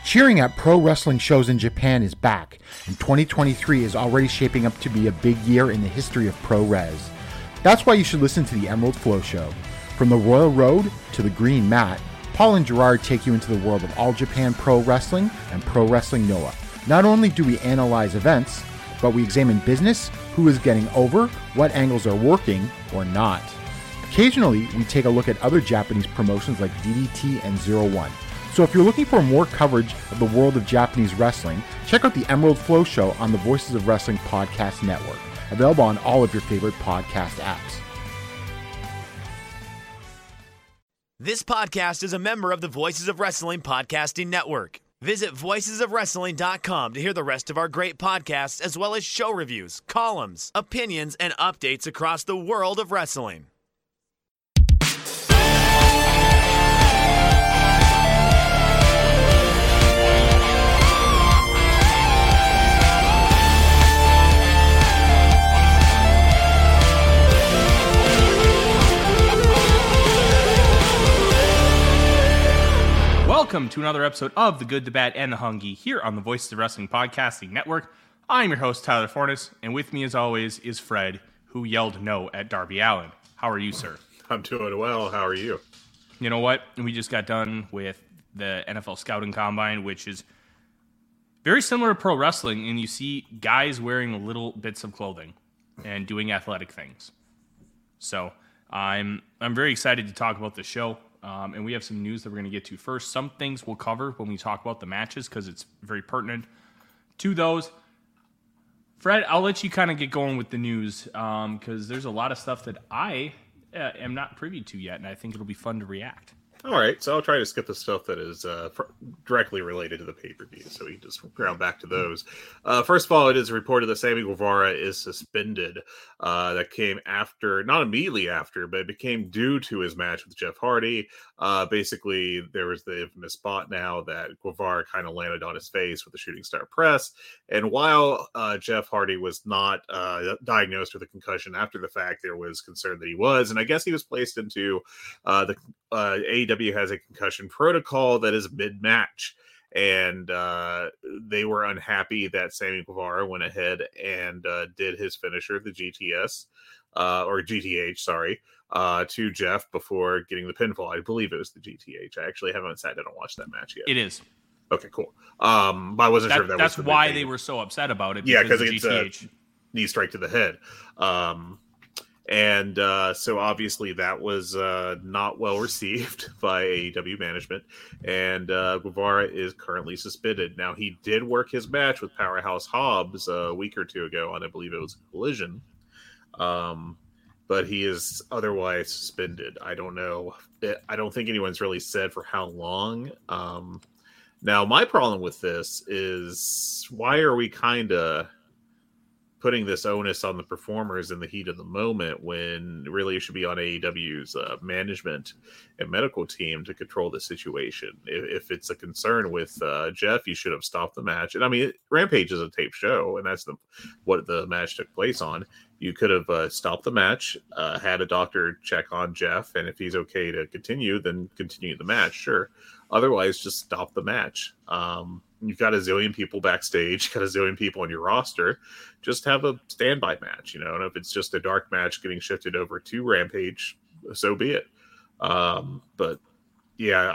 Cheering at pro wrestling shows in Japan is back, and 2023 is already shaping up to be a big year in the history of pro res. That's why you should listen to the Emerald Flow Show. From the Royal Road to the Green Mat, Paul and Gerard take you into the world of All Japan Pro Wrestling and Pro Wrestling Noah. Not only do we analyze events, but we examine business, who is getting over, what angles are working or not. Occasionally, we take a look at other Japanese promotions like DDT and Zero One. So if you're looking for more coverage of the world of Japanese wrestling, check out the Emerald Flow Show on the Voices of Wrestling Podcast Network, available on all of your favorite podcast apps. This podcast is a member of the Voices of Wrestling Podcasting Network. Visit voicesofwrestling.com to hear the rest of our great podcasts, as well as show reviews, columns, opinions, and updates across the world of wrestling. Welcome to another episode of The Good, the Bad, and the Hungry here on the Voices of Wrestling Podcasting Network. I'm your host, Tyler Fornes, and with me as always is Fred, who yelled no at Darby Allin. How are you, sir? I'm doing well. How are you? You know what? We just got done with the NFL Scouting Combine, which is very similar to pro wrestling, and you see guys wearing little bits of clothing and doing athletic things. So I'm very excited to talk about the show. And we have some news that we're going to get to first. Some things we'll cover when we talk about the matches because it's very pertinent to those. Fred, I'll let you kind of get going with the news because there's a lot of stuff that I am not privy to yet, and I think it'll be fun to react. All right, so I'll try to skip the stuff that is directly related to the pay-per-view, so we can just ground back to those. First of all, it is reported that Sammy Guevara is suspended. That came after, not immediately after, but it became due to his match with Jeff Hardy. Basically, there was the infamous spot now that Guevara kind of landed on his face with the shooting star press. And while Jeff Hardy was not diagnosed with a concussion after the fact, there was concern that he was. And I guess he was placed into the AEW has a concussion protocol that is mid-match. And they were unhappy that Sammy Guevara went ahead and did his finisher, the GTS, or GTH, sorry, to Jeff before getting the pinfall. I believe it was the GTH. I actually haven't sat down and watched that match yet. It is. Okay, cool. But I wasn't sure if that was that's why they were so upset about it. Yeah, because it's a knee strike to the head. And so obviously that was not well received by AEW management. And Guevara is currently suspended. Now, he did work his match with Powerhouse Hobbs a week or two ago on, I believe it was Collision. But he is otherwise suspended. I don't know. I don't think anyone's really said for how long. Now, my problem with this is why are we kind of putting this onus on the performers in the heat of the moment when really it should be on AEW's management and medical team to control the situation. If it's a concern with Jeff, you should have stopped the match. And I mean, Rampage is a tape show, and that's what the match took place on. You could have stopped the match, had a doctor check on Jeff, and if he's okay to continue, then continue the match, sure. Otherwise, just stop the match. You've got a zillion people backstage, you've got a zillion people on your roster. Just have a standby match, you know. And if it's just a dark match getting shifted over to Rampage, so be it. But yeah,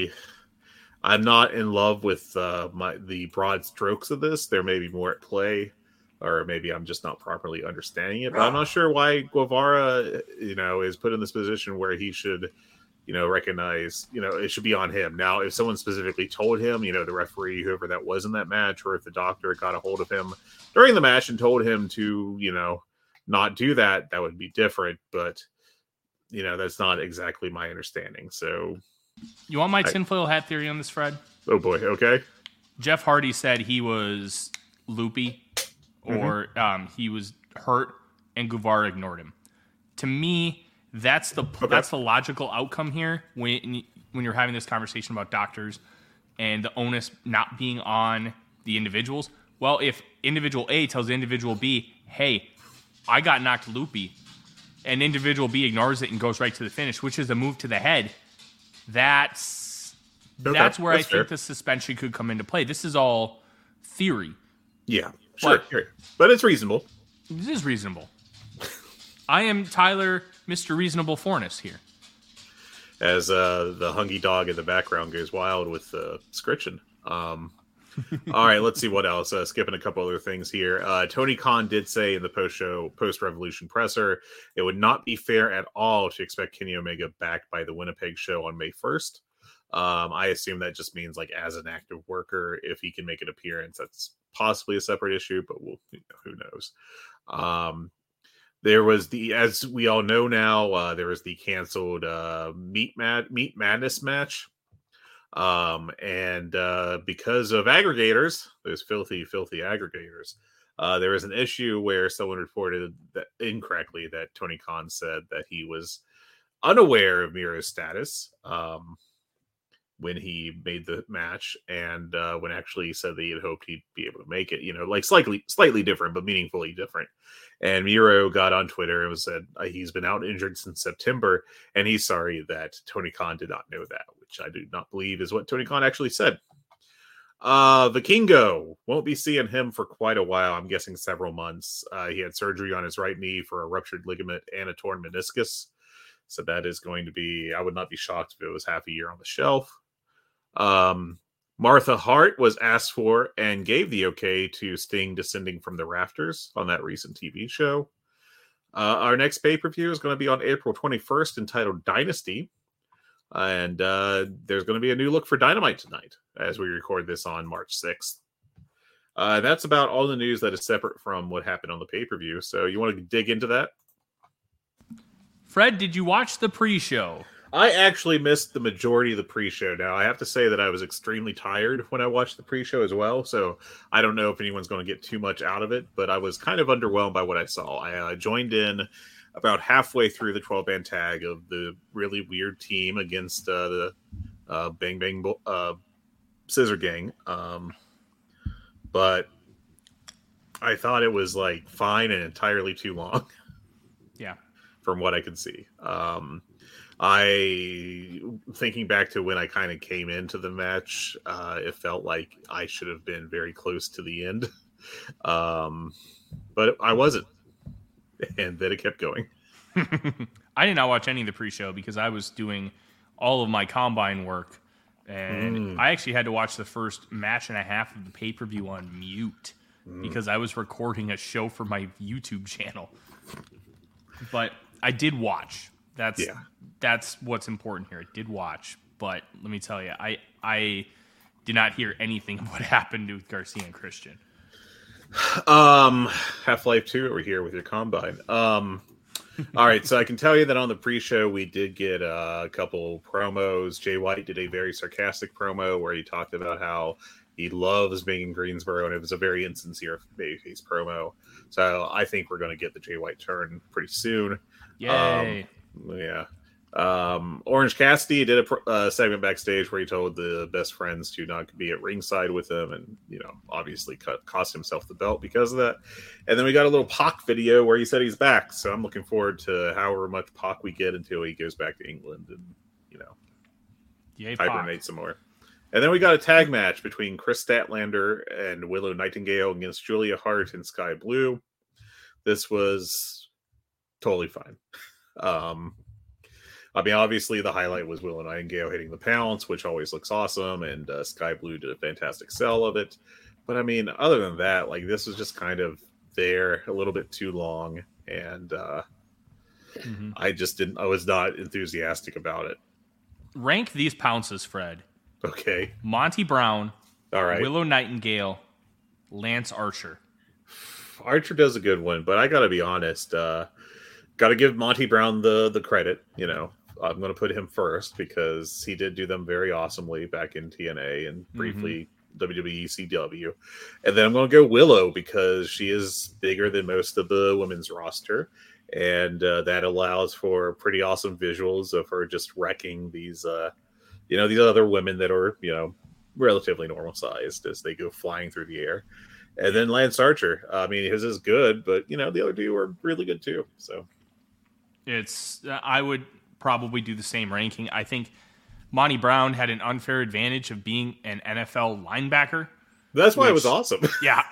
I'm not in love with the broad strokes of this. There may be more at play, or maybe I'm just not properly understanding it. But I'm not sure why Guevara, is put in this position where he should, recognize, it should be on him. Now, if someone specifically told him, the referee, whoever that was in that match, or if the doctor got a hold of him during the match and told him to, not do that, that would be different. But, that's not exactly my understanding. So you want my tinfoil hat theory on this, Fred? Oh boy. Okay. Jeff Hardy said he was loopy or he was hurt, and Guevara ignored him. To me, that's the logical outcome here when you're having this conversation about doctors and the onus not being on the individuals. Well, if individual A tells individual B, hey, I got knocked loopy, and individual B ignores it and goes right to the finish, which is a move to the head, that's That's where I fair. think the suspension could come into play. This is all theory. Yeah, sure. But it's reasonable. This is reasonable. I am Tyler, Mr. Reasonable Forness here. As the hungry dog in the background goes wild with Scritchin. All right, let's see what else. Skipping a couple other things here. Tony Khan did say in the post-Revolution presser, it would not be fair at all to expect Kenny Omega back by the Winnipeg show on May 1st. I assume that just means like as an active worker, if he can make an appearance, that's possibly a separate issue, but who knows? There was as we all know now, there was the canceled Meat Madness match. And because of aggregators, those filthy aggregators, there was an issue where someone reported that incorrectly that Tony Khan said that he was unaware of Miro's status when he made the match, and when actually he said that he had hoped he'd be able to make it, like slightly different, but meaningfully different. And Miro got on Twitter and said he's been out injured since September, and he's sorry that Tony Khan did not know that, which I do not believe is what Tony Khan actually said. Vikingo, won't be seeing him for quite a while. I'm guessing several months. He had surgery on his right knee for a ruptured ligament and a torn meniscus. So that is going to be, I would not be shocked if it was half a year on the shelf. Martha Hart was asked for and gave the okay to Sting descending from the rafters on that recent TV show. Our next pay-per-view is going to be on April 21st, entitled Dynasty. And there's going to be a new look for Dynamite tonight as we record this on March 6th. That's about all the news that is separate from what happened on the pay-per-view. So you want to dig into that? Fred, did you watch the pre-show? I actually missed the majority of the pre-show. Now, I have to say that I was extremely tired when I watched the pre-show as well, so I don't know if anyone's going to get too much out of it, but I was kind of underwhelmed by what I saw. I joined in about halfway through the 12-man tag of the really weird team against the Bang Bang Scissor Gang, but I thought it was like fine and entirely too long. Yeah. From what I could see. Thinking back to when I kind of came into the match, it felt like I should have been very close to the end. But I wasn't. And then it kept going. I did not watch any of the pre-show because I was doing all of my combine work. And I actually had to watch the first match and a half of the pay-per-view on mute because I was recording a show for my YouTube channel. But I did watch. That's what's important here. I did watch, but let me tell you, I did not hear anything of what happened with Garcia and Christian. Half-Life 2 over here with your combine. All right, so I can tell you that on the pre-show we did get a couple promos. Jay White did a very sarcastic promo where he talked about how he loves being in Greensboro, and it was a very insincere babyface promo. So I think we're going to get the Jay White turn pretty soon. Yay! Yeah. Orange Cassidy did a segment backstage where he told the best friends to not be at ringside with him, and obviously cost himself the belt because of that. And then we got a little Pac video where he said he's back, so I'm looking forward to however much Pac we get until he goes back to England and hibernate some more. And then we got a tag match between Chris Statlander and Willow Nightingale against Julia Hart and Sky Blue. This was totally fine. Obviously the highlight was Willow Nightingale hitting the pounce, which always looks awesome, and Sky Blue did a fantastic sell of it. But other than that, this was just kind of there a little bit too long, and I was not enthusiastic about it. Rank these pounces, Fred. Okay. Monty Brown. All right. Willow Nightingale. Lance Archer. Archer does a good one, but I gotta be honest, gotta give Monty Brown the credit. I'm going to put him first because he did do them very awesomely back in TNA and briefly WWE CW. And then I'm going to go Willow because she is bigger than most of the women's roster. And that allows for pretty awesome visuals of her just wrecking these, these other women that are, relatively normal sized as they go flying through the air. And then Lance Archer. His is good, but, the other two are really good too. So I would probably do the same ranking. I think Monty Brown had an unfair advantage of being an NFL linebacker. That's why it was awesome. Yeah,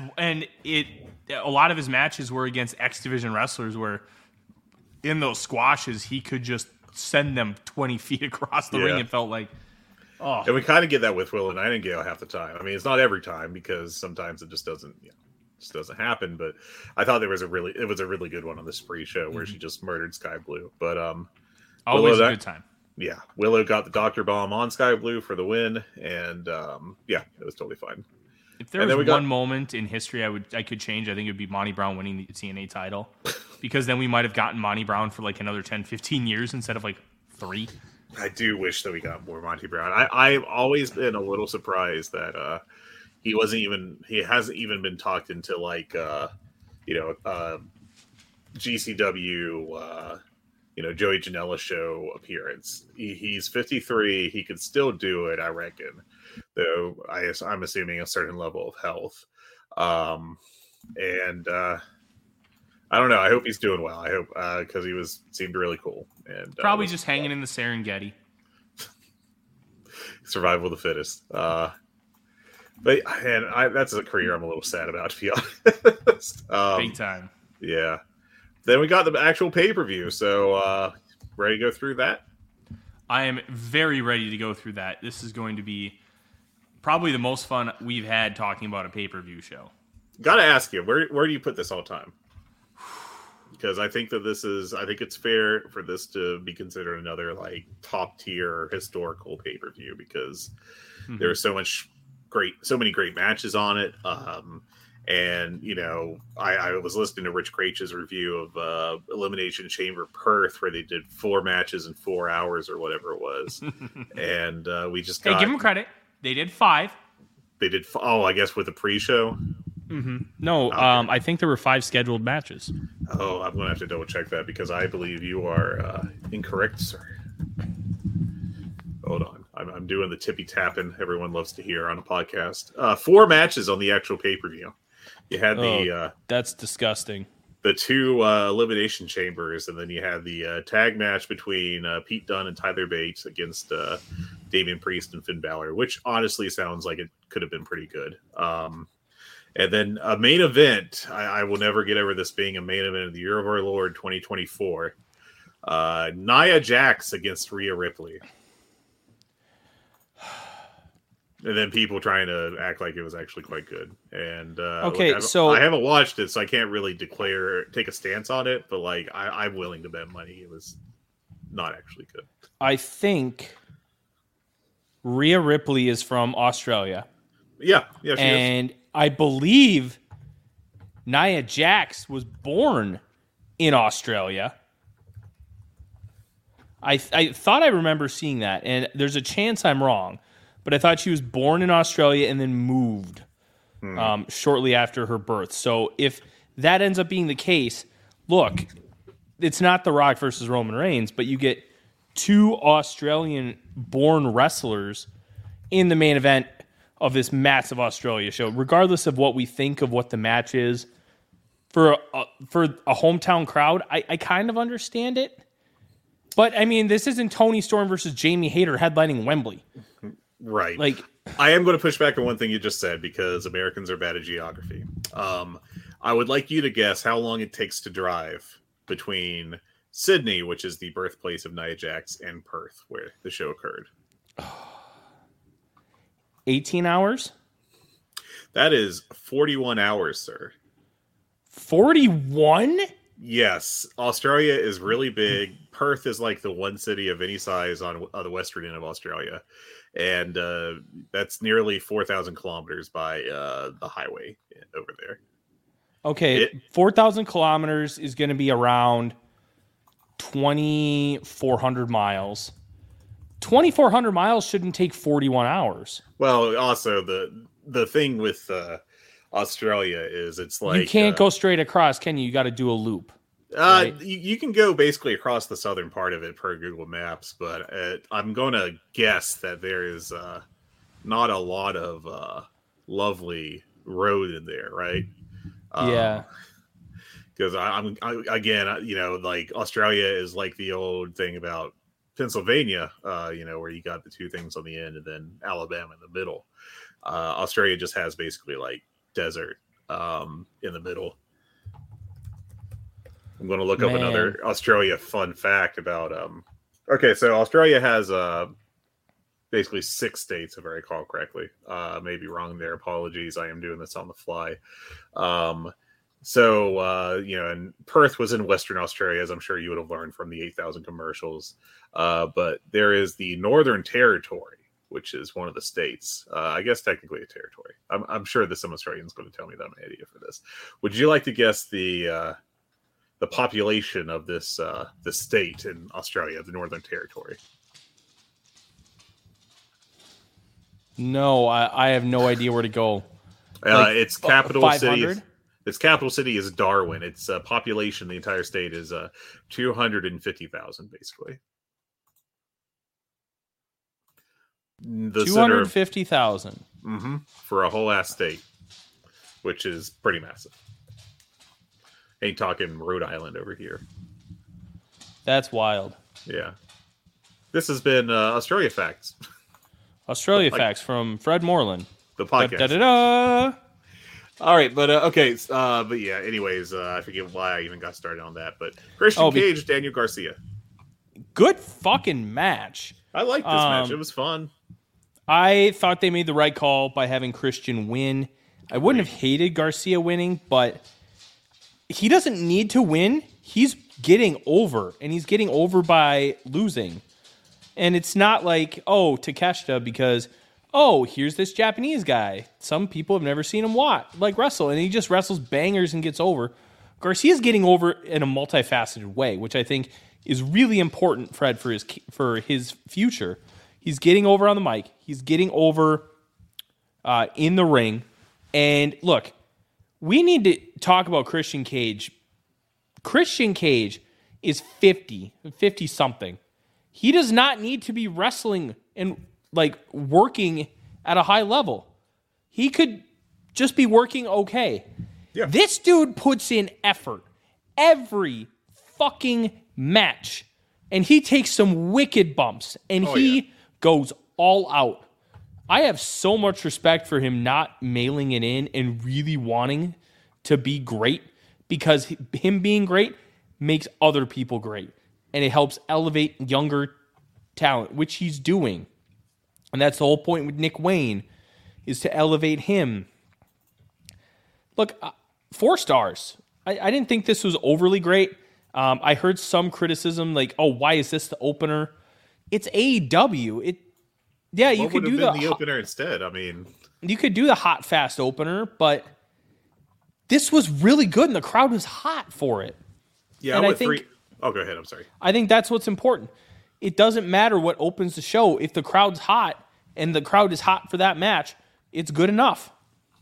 a lot of his matches were against X Division wrestlers where in those squashes he could just send them 20 feet across the ring and felt like, oh. And we kind of get that with Will Nightingale half the time. I mean, it's not every time because sometimes it just doesn't happen. But I thought it was a really good one on the Spree show where she just murdered Sky Blue. But always a good time. Yeah, Willow got the Dr. Bomb on Sky Blue for the win, and it was totally fine. If there was one moment in history I could change, I think it would be Monty Brown winning the TNA title, because then we might have gotten Monty Brown for like another 10, 15 years instead of like 3. I do wish that we got more Monty Brown. I've always been a little surprised that he hasn't even been talked into like GCW Joey Janela show appearance. He's 53. He could still do it, I reckon. Though I'm assuming a certain level of health. I don't know. I hope he's doing well. I hope because he seemed really cool and probably just hanging in the Serengeti. Survival of the fittest. That's a career I'm a little sad about, to be honest. Big time. Yeah. Then we got the actual pay-per-view. So ready to go through that? I am very ready to go through that. This is going to be probably the most fun we've had talking about a pay-per-view show. Gotta ask you, where do you put this all time? Because I think it's fair for this to be considered another like top tier historical pay-per-view because there's so many great matches on it. And I was listening to Rich Craич's review of Elimination Chamber Perth, where they did 4 matches in 4 hours or whatever it was, and we just give them credit. They did 5. They did. I guess with the pre-show. Mm-hmm. No, I think there were 5 scheduled matches. Oh, I'm gonna have to double check that because I believe you are incorrect, sir. Hold on, I'm doing the tippy tapping everyone loves to hear on a podcast. 4 matches on the actual pay-per-view. You had that's disgusting. The 2 Elimination Chambers, and then you had the tag match between Pete Dunne and Tyler Bates against Damian Priest and Finn Balor, which honestly sounds like it could have been pretty good. And then a main event. I will never get over this being a main event of the Year of Our Lord 2024. Nia Jax against Rhea Ripley. And then people trying to act like it was actually quite good. And so I haven't watched it, so I can't really take a stance on it. But like, I'm willing to bet money it was not actually good. I think Rhea Ripley is from Australia. Yeah, she is. I believe Nia Jax was born in Australia. I thought I remember seeing that, and there's a chance I'm wrong. But I thought she was born in Australia and then moved shortly after her birth. So if that ends up being the case, look, it's not The Rock versus Roman Reigns, but you get 2 Australian-born wrestlers in the main event of this massive Australia show. Regardless of what we think of what the match is, for a hometown crowd, I kind of understand it. But, I mean, this isn't Toni Storm versus Jamie Hayter headlining Wembley. Right. Like, I am going to push back on one thing you just said because Americans are bad at geography. I would like you to guess how long it takes to drive between Sydney, which is the birthplace of Nia Jax, and Perth, where the show occurred. 18 hours? That is 41 hours, sir. 41? Yes. Australia is really big. Perth is like the one city of any size on the western end of Australia. And that's nearly 4,000 kilometers by the highway over there. Okay, 4,000 kilometers is going to be around 2,400 miles. 2,400 miles shouldn't take 41 hours. Well, also the thing with Australia is it's like... You can't go straight across, can you? You got to do a loop. Right? You can go basically across the southern part of it per Google Maps, but I'm going to guess that there is not a lot of lovely road in there, right? Yeah. Because I'm again, like Australia is like the old thing about Pennsylvania, where you got the two things on the end, and then Alabama in the middle. Australia just has basically like desert in the middle. I'm going to look up another Australia fun fact about. Okay, so Australia has basically 6 states, if I recall correctly. Maybe wrong there. Apologies. I am doing this on the fly. And Perth was in Western Australia, as I'm sure you would have learned from the 8,000 commercials. But there is the Northern Territory, which is one of the states. I guess technically a territory. I'm sure that some Australian's going to tell me that I'm an idiot for this. Would you like to guess the population of this the state in Australia, the Northern Territory? No, I have no idea where to go. Its capital 500? city. Its capital city is Darwin. Its population, the entire state, is 250,000, basically. 250,000 for a whole ass state, which is pretty massive. Ain't talking Rhode Island over here. That's wild. Yeah. This has been Australia Facts. Australia Facts from Fred Moreland. The podcast. Da-da-da-da. All right, but okay. But yeah, anyways, I forget why I even got started on that. But Christian Cage, Daniel Garcia. Good fucking match. I liked this match. It was fun. I thought they made the right call by having Christian win. I wouldn't have hated Garcia winning, but he doesn't need to win. He's getting over, and he's getting over by losing. And it's not like, Takeshita, because, here's this Japanese guy. Some people have never seen him wrestle, and he just wrestles bangers and gets over. Garcia's getting over in a multifaceted way, which I think is really important, Fred, for his future. He's getting over on the mic. He's getting over in the ring. And look, we need to talk about Christian Cage. Christian Cage is 50-something. He does not need to be wrestling and working at a high level. He could just be working okay. Yeah. This dude puts in effort every fucking match. And he takes some wicked bumps. And he goes all out. I have so much respect for him not mailing it in and really wanting to be great, because him being great makes other people great. And it helps elevate younger talent, which he's doing. And that's the whole point with Nick Wayne, is to elevate him. Look, 4 stars. I didn't think this was overly great. I heard some criticism why is this the opener? It's AEW. You could do the opener instead. I mean, you could do the hot, fast opener, but this was really good, and the crowd was hot for it. Yeah, and I think 3. Oh, go ahead. I'm sorry. I think that's what's important. It doesn't matter what opens the show. If the crowd's hot and the crowd is hot for that match, it's good enough.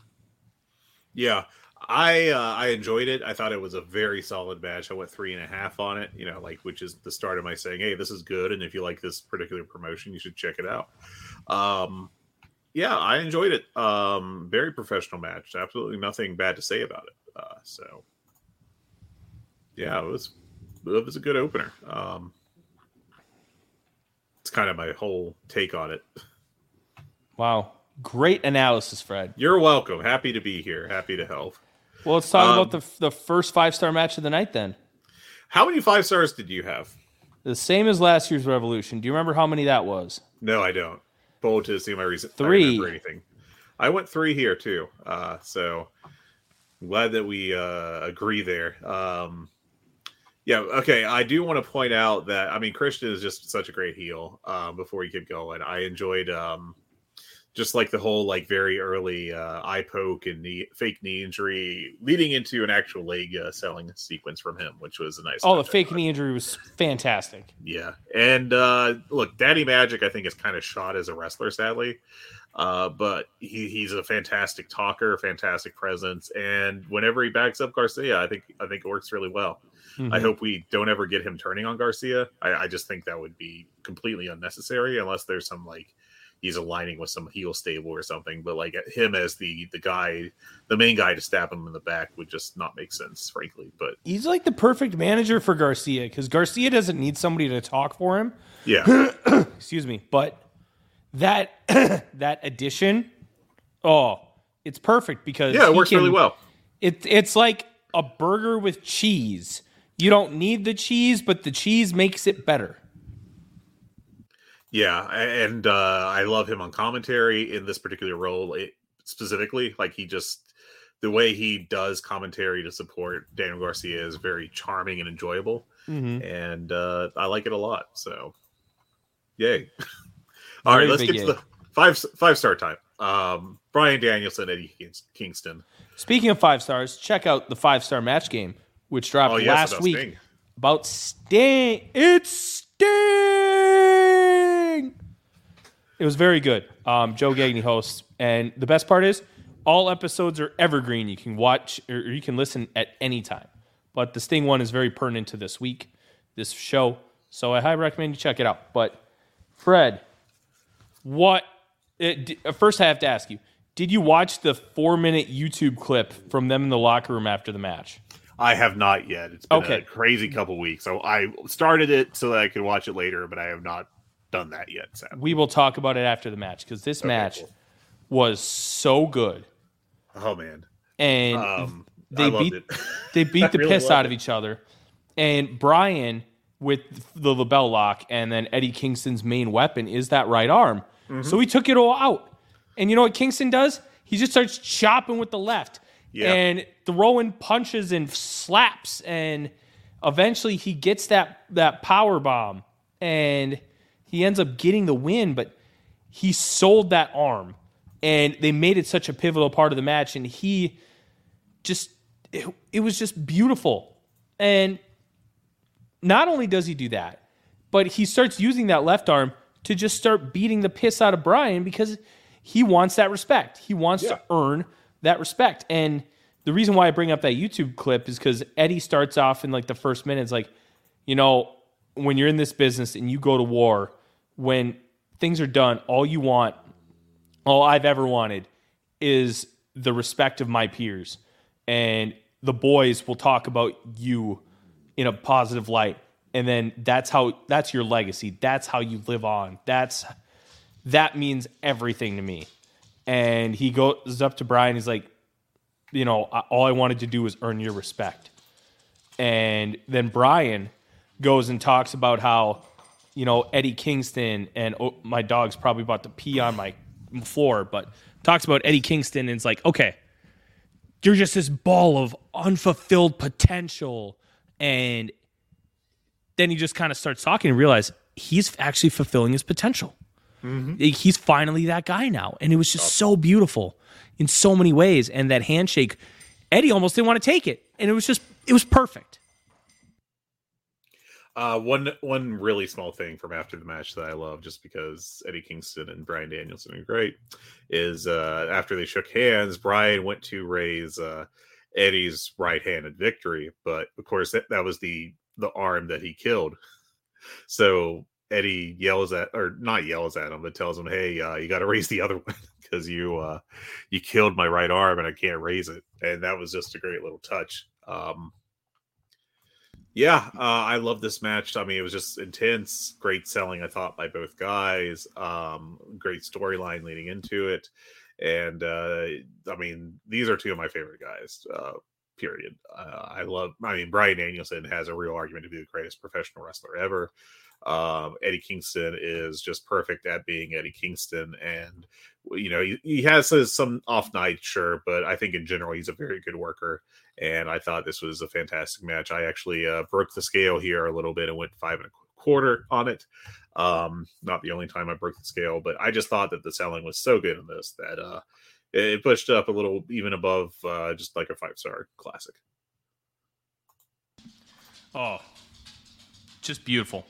Yeah, I enjoyed it. I thought it was a very solid match. I went 3.5 on it, which is the start of my saying, hey, this is good, and if you like this particular promotion, you should check it out. Yeah, I enjoyed it. Very professional match. Absolutely nothing bad to say about it. Yeah, it was a good opener. It's kind of my whole take on it. Wow. Great analysis, Fred. You're welcome. Happy to be here. Happy to help. Well, let's talk about the first 5-star match of the night then. How many 5 stars did you have? The same as last year's Revolution. Do you remember how many that was? No, I don't. Bold to see my reason. 3. I remember anything. I went 3 here too. So I'm glad that we agree there. Yeah, okay. I do want to point out that Christian is just such a great heel. Before you keep going, I enjoyed just the whole very early eye poke and fake knee injury leading into an actual leg selling sequence from him, which was a nice. Oh, the fake knee injury was fantastic. Yeah, and look, Daddy Magic I think is kind of shot as a wrestler, sadly, but he's a fantastic talker, fantastic presence, and whenever he backs up Garcia, I think it works really well. Mm-hmm. I hope we don't ever get him turning on Garcia. I just think that would be completely unnecessary unless there's some he's aligning with some heel stable or something. But like him as the main guy to stab him in the back would just not make sense, frankly. But he's like the perfect manager for Garcia because Garcia doesn't need somebody to talk for him. Yeah. Excuse me. But that that addition, it's perfect because it works really well. It's like a burger with cheese. You don't need the cheese, but the cheese makes it better. Yeah, and I love him on commentary in this particular role specifically. Like the way he does commentary to support Daniel Garcia is very charming and enjoyable, and I like it a lot. So, yay! All right, let's get to the five-star time. Bryan Danielson, Eddie Kingston. Speaking of 5 stars, check out the 5-star match game, which dropped last week. Sting. About Sting. It's Sting! It was very good. Joe Gagne hosts. And the best part is, all episodes are evergreen. You can watch or you can listen at any time. But the Sting one is very pertinent to this week, this show. So I highly recommend you check it out. But, Fred, first I have to ask you, did you watch the 4-minute YouTube clip from them in the locker room after the match? I have not yet. It's been a crazy couple weeks. So I started it so that I could watch it later, but I have not done that yet. Sadly. We will talk about it after the match because this match was so good. Oh, man. And they beat the really piss out of each other. And Bryan, with the LeBell Lock, and then Eddie Kingston's main weapon is that right arm. Mm-hmm. So he took it all out. And you know what Kingston does? He just starts chopping with the left and throwing punches and slaps. And eventually he gets that power bomb. And he ends up getting the win, but he sold that arm. And they made it such a pivotal part of the match. And he just, it was just beautiful. And not only does he do that, but he starts using that left arm to just start beating the piss out of Bryan because he wants that respect. He wants to earn that respect. And the reason why I bring up that YouTube clip is because Eddie starts off in like the first minute. It's like, you know, when you're in this business and you go to war, when things are done, all I've ever wanted is the respect of my peers. And the boys will talk about you in a positive light. And then that's your legacy. That's how you live on. That means everything to me. And he goes up to Bryan. He's like, you know, all I wanted to do was earn your respect. And then Bryan goes and talks about how, you know, Eddie Kingston and my dog's probably about to pee on my floor, but talks about Eddie Kingston and it's like, okay, you're just this ball of unfulfilled potential. And then he just kind of starts talking and realize he's actually fulfilling his potential. Mm-hmm. He's finally that guy now. And it was just so beautiful in so many ways. And that handshake, Eddie almost didn't want to take it. And it was perfect. One really small thing from after the match that I love, just because Eddie Kingston and Bryan Danielson are great, is after they shook hands, Bryan went to raise Eddie's right hand in victory. But of course, that was the arm that he killed. So Eddie not yells at him, but tells him, "Hey, you got to raise the other one because you killed my right arm and I can't raise it." And that was just a great little touch. I love this match. I mean, it was just intense, great selling, I thought, by both guys. Great storyline leading into it, and I mean, these are two of my favorite guys. Period. Bryan Danielson has a real argument to be the greatest professional wrestler ever. Eddie Kingston is just perfect at being Eddie Kingston, and you know, he has some off nights, sure, but I think in general he's a very good worker. And I thought this was a fantastic match. I actually broke the scale here a little bit and went 5.25 on it. Not the only time I broke the scale, but I just thought that the selling was so good in this that it pushed it up a little, even above just like a 5-star classic. Oh, just beautiful.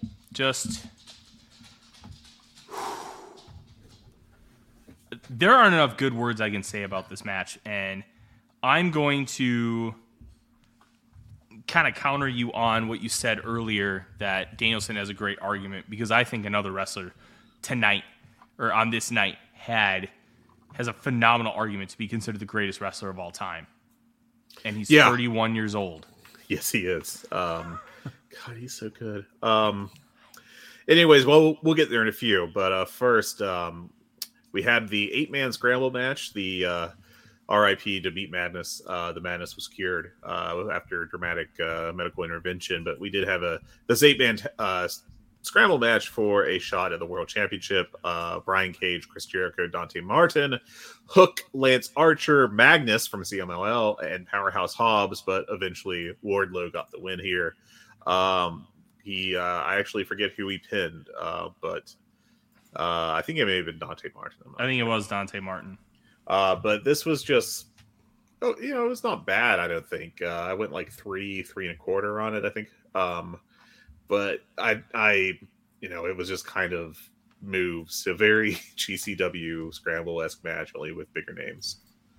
There aren't enough good words I can say about this match, and I'm going to kind of counter you on what you said earlier, that Danielson has a great argument, because I think another wrestler tonight or on this night, has a phenomenal argument to be considered the greatest wrestler of all time. And he's 31 years old. Yes, he is. God, he's so good. Anyways, well, we'll get there in a few. But first, we had the 8-man scramble match. The RIP to Meat Madness. The Madness was cured after dramatic medical intervention. But we did have this 8-man scramble match for a shot at the World Championship. Brian Cage, Chris Jericho, Dante Martin, Hook, Lance Archer, Magnus from CMLL, and Powerhouse Hobbs. But eventually, Wardlow got the win here. I actually forget who he pinned, but I think it may have been Dante Martin. I think it was Dante Martin. But this was just, it was not bad. I don't think I went like 3.25 on it. I think, but it was just kind of moves, a very GCW scramble-esque match, only with bigger names.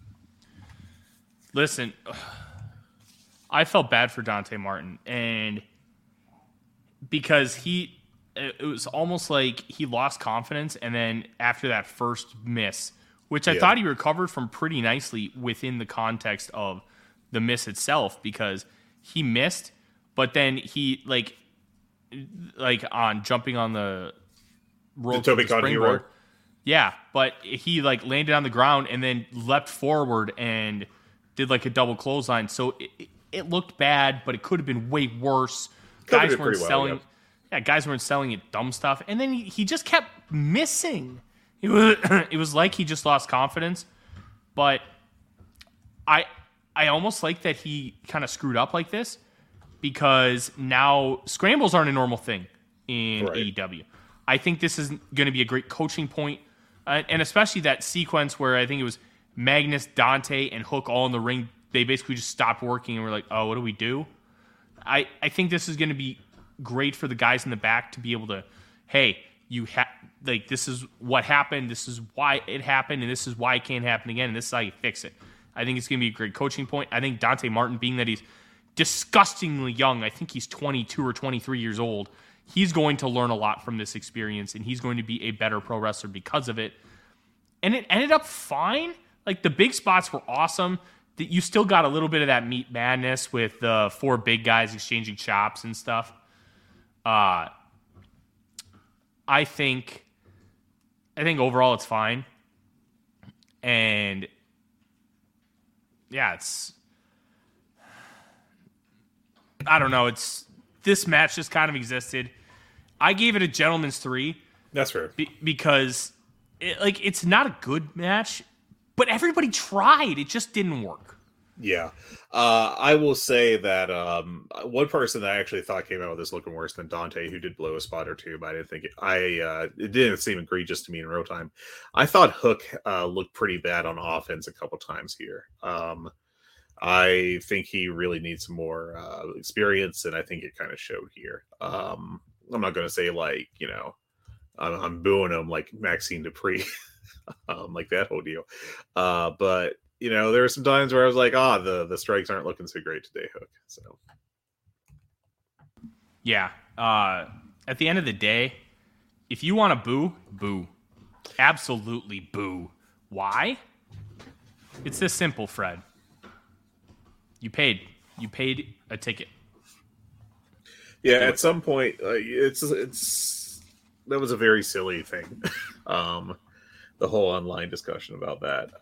Listen, I felt bad for Dante Martin, and because it was almost like he lost confidence, and then after that first miss, which I thought he recovered from pretty nicely within the context of the miss itself, because he missed, but then he like on jumping on the rope, the springboard. Yeah, but he like landed on the ground and then leapt forward and did like a double clothesline. So it looked bad, but it could have been way worse. Guys weren't selling. Guys weren't selling it dumb stuff, and then he just kept missing. It was like he just lost confidence. But I almost like that he kind of screwed up like this, because now scrambles aren't a normal thing in AEW. I think this is going to be a great coaching point, and especially that sequence where I think it was Magnus, Dante, and Hook all in the ring. They basically just stopped working and were like, "Oh, what do we do?" I think this is going to be great for the guys in the back to be able to, hey, this is what happened, this is why it happened, and this is why it can't happen again, and this is how you fix it. I think it's going to be a great coaching point. I think Dante Martin, being that he's disgustingly young, I think he's 22 or 23 years old, he's going to learn a lot from this experience, and he's going to be a better pro wrestler because of it. And it ended up fine. Like, the big spots were awesome. You still got a little bit of that Meat Madness with the 4 big guys exchanging chops and stuff. I think overall it's fine. And yeah, I don't know. This match just kind of existed. I gave it a gentleman's 3. That's fair. Because it's not a good match, but everybody tried. It just didn't work. Yeah. I will say that one person that I actually thought came out with this looking worse than Dante, who did blow a spot or two, but I didn't think it didn't seem egregious to me in real time. I thought Hook looked pretty bad on offense a couple times here. I think he really needs some more experience, and I think it kind of showed here. I'm not going to say I'm booing him like Maxine Dupree, like that whole deal. But there were some times where I was like, the strikes aren't looking so great today, Hook. So, yeah. At the end of the day, if you want to boo, boo. Absolutely boo. Why? It's this simple, Fred. You paid a ticket. Yeah, at some point, it's that was a very silly thing. The whole online discussion about that.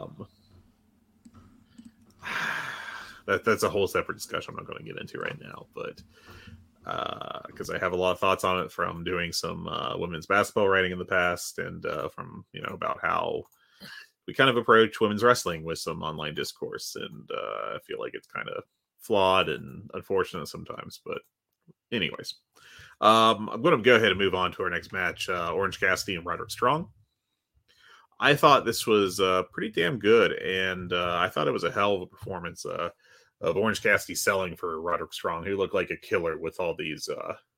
That's a whole separate discussion I'm not going to get into right now, but because I have a lot of thoughts on it from doing some women's basketball writing in the past, and from about how we kind of approach women's wrestling with some online discourse, and I feel like it's kind of flawed and unfortunate sometimes. But anyways, I'm going to go ahead and move on to our next match, Orange Cassidy and Roderick Strong. I thought this was pretty damn good, and I thought it was a hell of a performance of Orange Cassidy selling for Roderick Strong, who looked like a killer with all these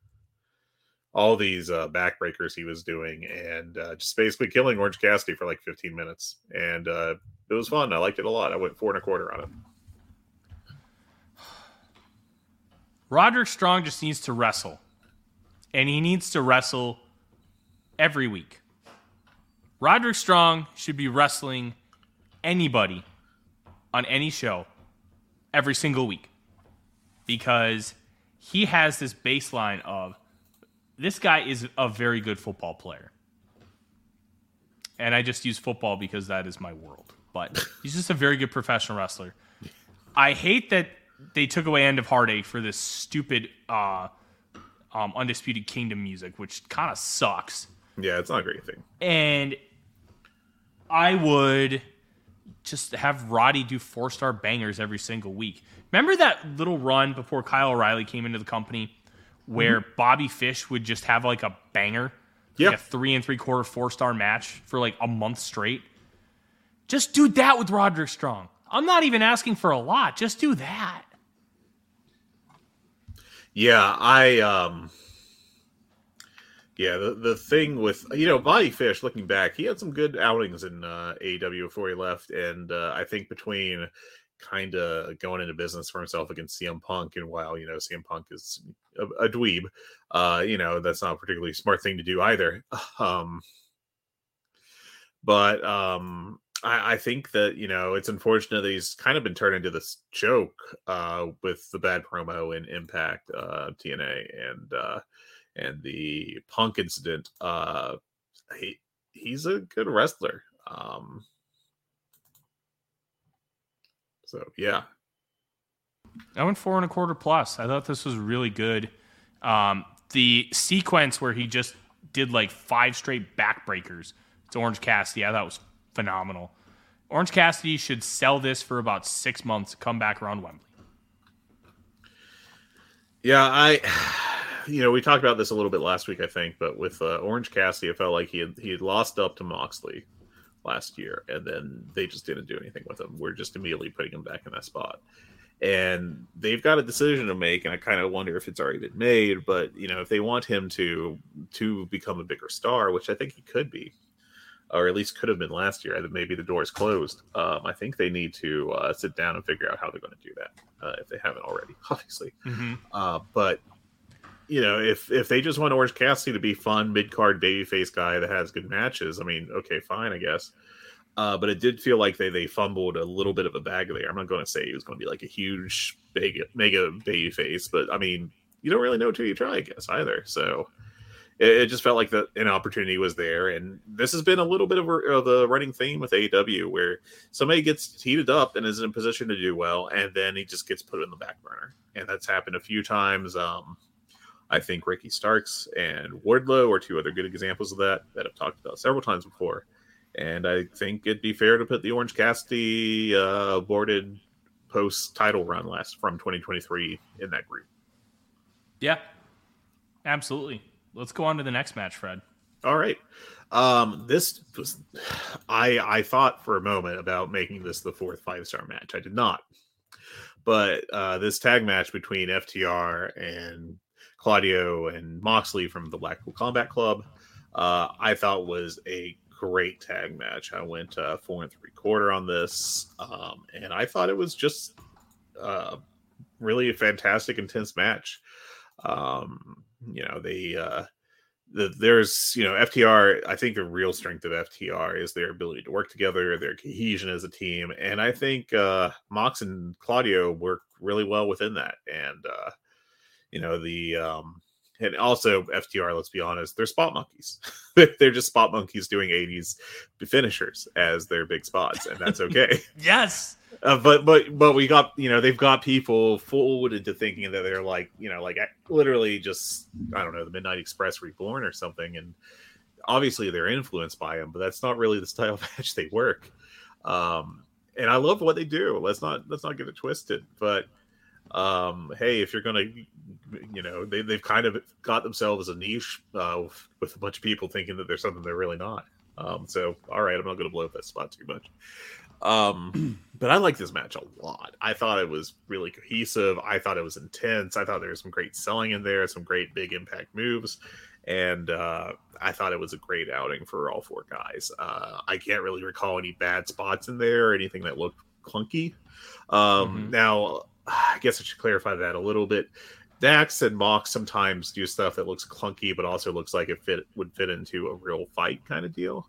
backbreakers he was doing, and just basically killing Orange Cassidy for like 15 minutes. And it was fun. I liked it a lot. I went 4.25 on it. Roderick Strong just needs to wrestle, and he needs to wrestle every week. Roderick Strong should be wrestling anybody on any show every single week because he has this baseline of this guy is a very good football player. And I just use football because that is my world. But he's just a very good professional wrestler. I hate that they took away End of Heartache for this stupid Undisputed Kingdom music, which kind of sucks. Yeah, it's not a great thing. And I would just have Roddy do 4-star bangers every single week. Remember that little run before Kyle O'Reilly came into the company where Bobby Fish would just have like a banger? Yeah. Like a 3 3/4 4-star match for like a month straight? Just do that with Roderick Strong. I'm not even asking for a lot. Just do that. Yeah, the thing with, Bobby Fish, looking back, he had some good outings in AEW before he left, and I think between kind of going into business for himself against CM Punk, and while, CM Punk is a dweeb, that's not a particularly smart thing to do either. I think that, it's unfortunate that he's kind of been turned into this joke with the bad promo in Impact, TNA, and the Punk incident. He's a good wrestler. So, yeah. I went 4 1/4 plus. I thought this was really good. The sequence where he just did like 5 straight backbreakers to Orange Cassidy, I thought was phenomenal. Orange Cassidy should sell this for about 6 months, come back around Wembley. Yeah, we talked about this a little bit last week, I think, but with Orange Cassidy, I felt like he had lost up to Moxley last year, and then they just didn't do anything with him. We're just immediately putting him back in that spot. And they've got a decision to make, and I kind of wonder if it's already been made, but, if they want him to become a bigger star, which I think he could be, or at least could have been last year, maybe the door is closed. I think they need to sit down and figure out how they're going to do that, if they haven't already, obviously. Mm-hmm. But, if they just want Orange Cassidy to be fun, mid-card babyface guy that has good matches, I mean, okay, fine, I guess. But it did feel like they fumbled a little bit of a bag there. I'm not going to say he was going to be like a huge, mega babyface, but, I mean, you don't really know until you try, I guess, either. So it just felt like an opportunity was there. And this has been a little bit of the running theme with AEW, where somebody gets heated up and is in a position to do well, and then he just gets put in the back burner. And that's happened a few times. I think Ricky Starks and Wardlow are 2 other good examples of that I've talked about several times before. And I think it'd be fair to put the Orange Cassidy aborted post-title run from 2023 in that group. Yeah, absolutely. Let's go on to the next match, Fred. All right. This was, I thought for a moment about making this the 4th 5-star match. I did not. But this tag match between FTR and Claudio and Moxley from the Blackpool Combat Club, I thought was a great tag match. I went 4 3/4 on this, and I thought it was just really a fantastic, intense match. There's FTR. I think the real strength of FTR is their ability to work together, their cohesion as a team, and I think Mox and Claudio work really well within that. And and also FTR, let's be honest, they're spot monkeys. They're just spot monkeys doing 80s finishers as their big spots, and that's okay. Yes. But we got, they've got people fooled into thinking that they're like literally just, I don't know, the Midnight Express reborn or something. And obviously they're influenced by them, but that's not really the style of match they work. And I love what they do. Let's not get it twisted. But hey, if you're gonna, they've kind of got themselves a niche with a bunch of people thinking that there's something they're really not. So all right, I'm not gonna blow up that spot too much. But I like this match a lot. I thought it was really cohesive. I thought it was intense. I thought there was some great selling in there, some great big impact moves, and I thought it was a great outing for all 4 guys. I can't really recall any bad spots in there or anything that looked clunky. Now, I guess I should clarify that a little bit. Dax and Mox sometimes do stuff that looks clunky, but also looks like it would fit into a real fight kind of deal.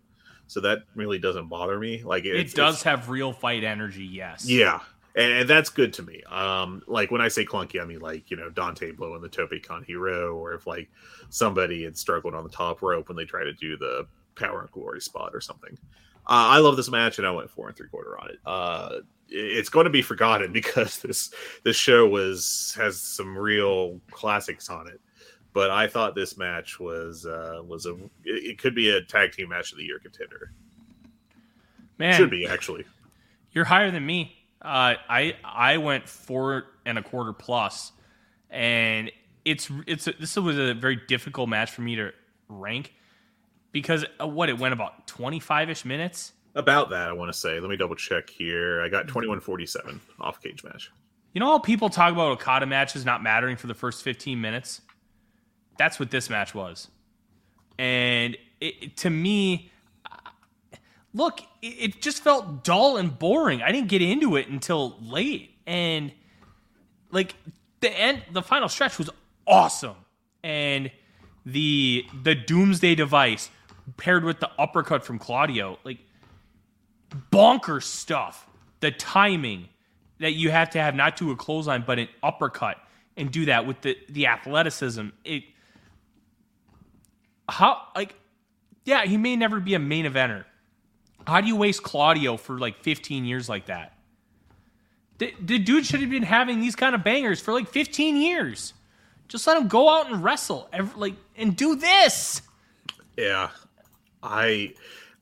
so that really doesn't bother me. Like it does have real fight energy, yes. Yeah, and that's good to me. Like when I say clunky, I mean like Dante blowing the Tope Con Hero, or if like somebody had struggled on the top rope when they try to do the Power and Glory spot or something. I love this match, and I went 4 3/4 on it. It's going to be forgotten because this show has some real classics on it. But I thought this match it could be a tag team match of the year contender. Man, should be actually. You're higher than me. I went 4 1/4 plus, and this was a very difficult match for me to rank because it went about 25-ish minutes. About that, I want to say. Let me double check here. I got 21:47 off cage match. You know how people talk about Okada matches not mattering for the first 15 minutes? That's what this match was. And to me, look, it just felt dull and boring. I didn't get into it until late. And like the final stretch was awesome. And the Doomsday Device paired with the uppercut from Claudio, like bonkers stuff. The timing that you have to have, not to a clothesline, but an uppercut, and do that with the athleticism. He may never be a main eventer. How do you waste Claudio for like 15 years like that? The dude should have been having these kind of bangers for like 15 years. Just let him go out and wrestle, and do this. Yeah, WWE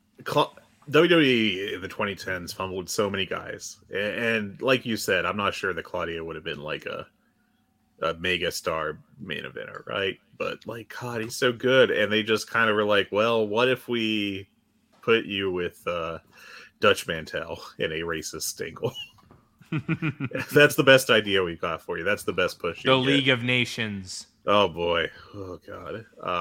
in the 2010s fumbled so many guys, and like you said, I'm not sure that Claudio would have been like a mega star main eventer, right? But like, God, he's so good, and they just kind of were like, well, what if we put you with Dutch Mantel in a racist angle? That's the best idea we've got for you. That's the best push. The League of Nations. Oh boy. Oh God.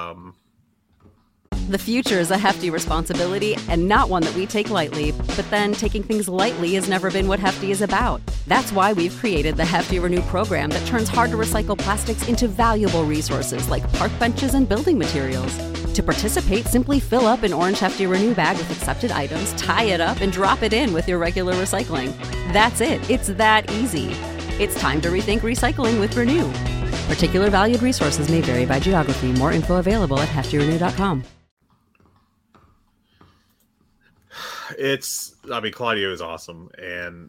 The future is a hefty responsibility and not one that we take lightly. But then taking things lightly has never been what Hefty is about. That's why we've created the Hefty Renew program that turns hard-to-recycle plastics into valuable resources like park benches and building materials. To participate, simply fill up an orange Hefty Renew bag with accepted items, tie it up, and drop it in with your regular recycling. That's it. It's that easy. It's time to rethink recycling with Renew. Particular valued resources may vary by geography. More info available at heftyrenew.com. Claudio is awesome, and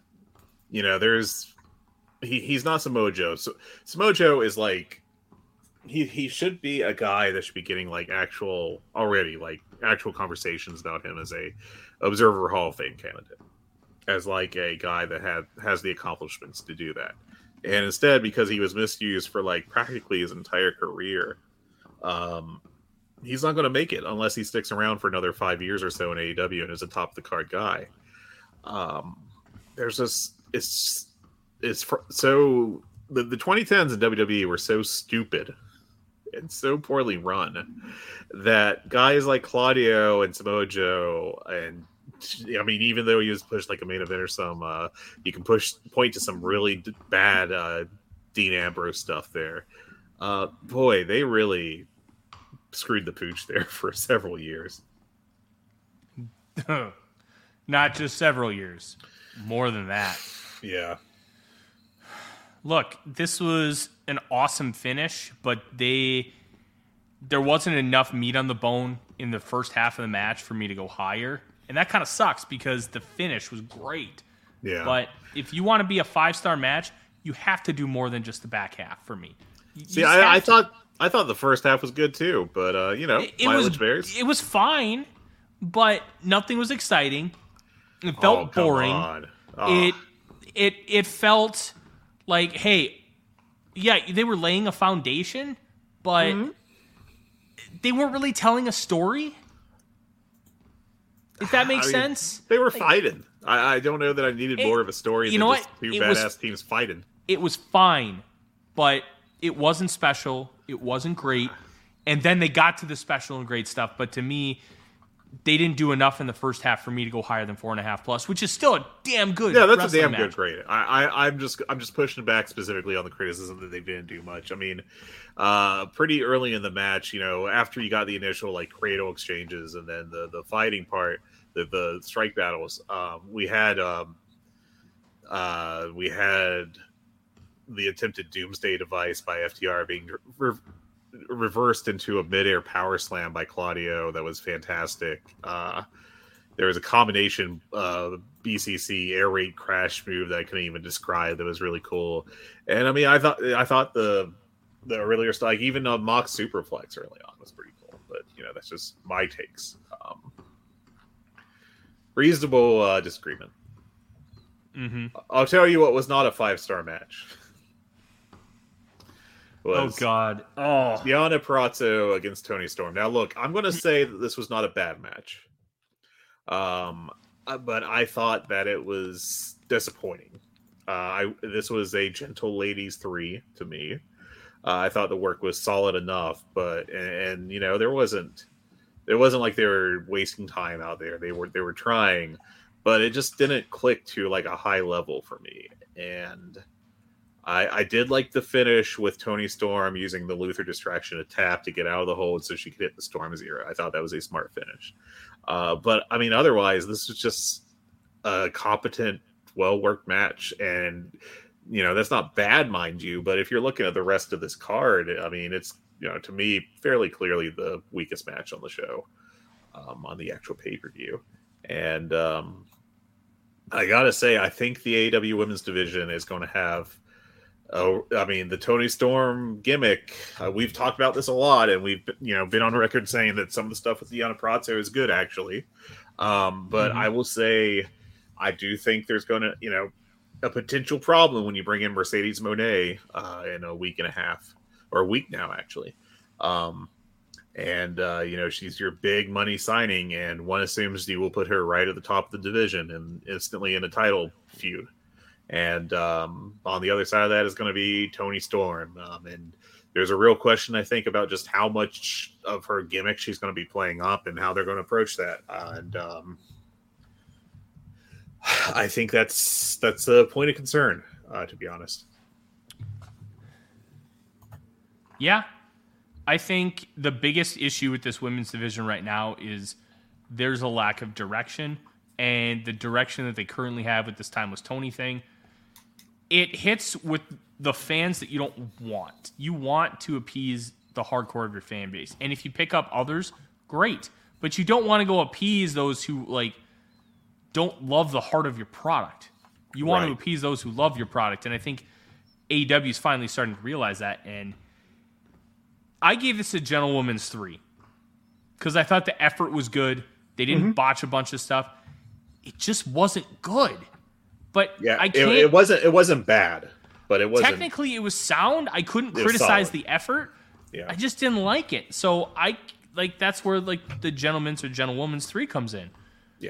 he's not Samoa Joe. So Samoa Joe is like he should be a guy that should be getting like actual conversations about him as a Observer Hall of Fame candidate, as like a guy that has the accomplishments to do that. And instead, because he was misused for like practically his entire career, he's not going to make it unless he sticks around for another 5 years or so in AEW and is a top of the card guy. There's this, so the 2010s in WWE were so stupid and so poorly run that guys like Claudio and Samoa Joe, and I mean, even though he was pushed like a main event or some, you can point to some really bad Dean Ambrose stuff there. Boy, they really screwed the pooch there for several years. Not just several years, more than that. Yeah. Look, this was an awesome finish, but there wasn't enough meat on the bone in the first half of the match for me to go higher. And that kind of sucks because the finish was great. Yeah. But if you want to be a 5-star match, you have to do more than just the back half for me. See, I thought the first half was good too, but mileage varies. It was fine, but nothing was exciting. It felt boring. Oh. It felt like, hey, yeah, they were laying a foundation, but they weren't really telling a story. If that makes sense. They were fighting. I don't know that I needed more of a story than just two badass teams fighting. It was fine, but it wasn't special. It wasn't great. And then they got to the special and great stuff. But to me, they didn't do enough in the first half for me to go higher than 4.5 plus, which is still a damn good. Yeah, that's a damn good grade. I'm just pushing back specifically on the criticism that they didn't do much. I mean, pretty early in the match, after you got the initial like cradle exchanges and then the fighting part, the strike battles. We had the attempted Doomsday device by FTR being reversed into a midair power slam by Claudio. That was fantastic. There was a combination BCC air raid crash move that I couldn't even describe. That was really cool. And I mean, I thought the earlier stuff, like even a mock superplex early on, was pretty cool. But that's just my takes. Reasonable disagreement. Mm-hmm. I'll tell you what was not a 5-star match. Oh God! Oh, Deonna Purrazzo against Toni Storm. Now, look, I'm going to say that this was not a bad match. But I thought that it was disappointing. This was a Gentle Ladies 3 to me. I thought the work was solid enough, but there wasn't like they were wasting time out there. They were trying, but it just didn't click to like a high level for me. And I did like the finish with Toni Storm using the Luther distraction to tap to get out of the hold so she could hit the Storm Zero. I thought that was a smart finish. But I mean, otherwise, this was just a competent, well-worked match. And, that's not bad, mind you. But if you're looking at the rest of this card, I mean, it's, to me, fairly clearly the weakest match on the show, on the actual pay-per-view. And I got to say, I think the AEW women's division is going to have the Toni Storm gimmick. We've talked about this a lot, and we've been on record saying that some of the stuff with Deonna Purrazzo is good, actually. But I will say, I do think there's going to, a potential problem when you bring in Mercedes Moné in a week and a half, or a week now, actually. She's your big money signing, and one assumes you will put her right at the top of the division and instantly in a title feud. And on the other side of that is going to be Toni Storm. And there's a real question, I think, about just how much of her gimmick she's going to be playing up and how they're going to approach that. I think that's a point of concern, to be honest. Yeah. I think the biggest issue with this women's division right now is there's a lack of direction. And the direction that they currently have at this Timeless Tony thing, it hits with the fans that you don't want. You want to appease the hardcore of your fan base. And if you pick up others, great. But you don't want to go appease those who don't love the heart of your product. You want to appease those who love your product. And I think AEW is finally starting to realize that. And I gave this a Gentlewoman's 3 because I thought the effort was good. They didn't botch a bunch of stuff. It just wasn't good. But yeah, I can't. It wasn't bad, but it wasn't. Technically, it was sound. I couldn't criticize the effort. Yeah. I just didn't like it. So that's where the Gentleman's or Gentlewoman's 3 comes in. Yeah.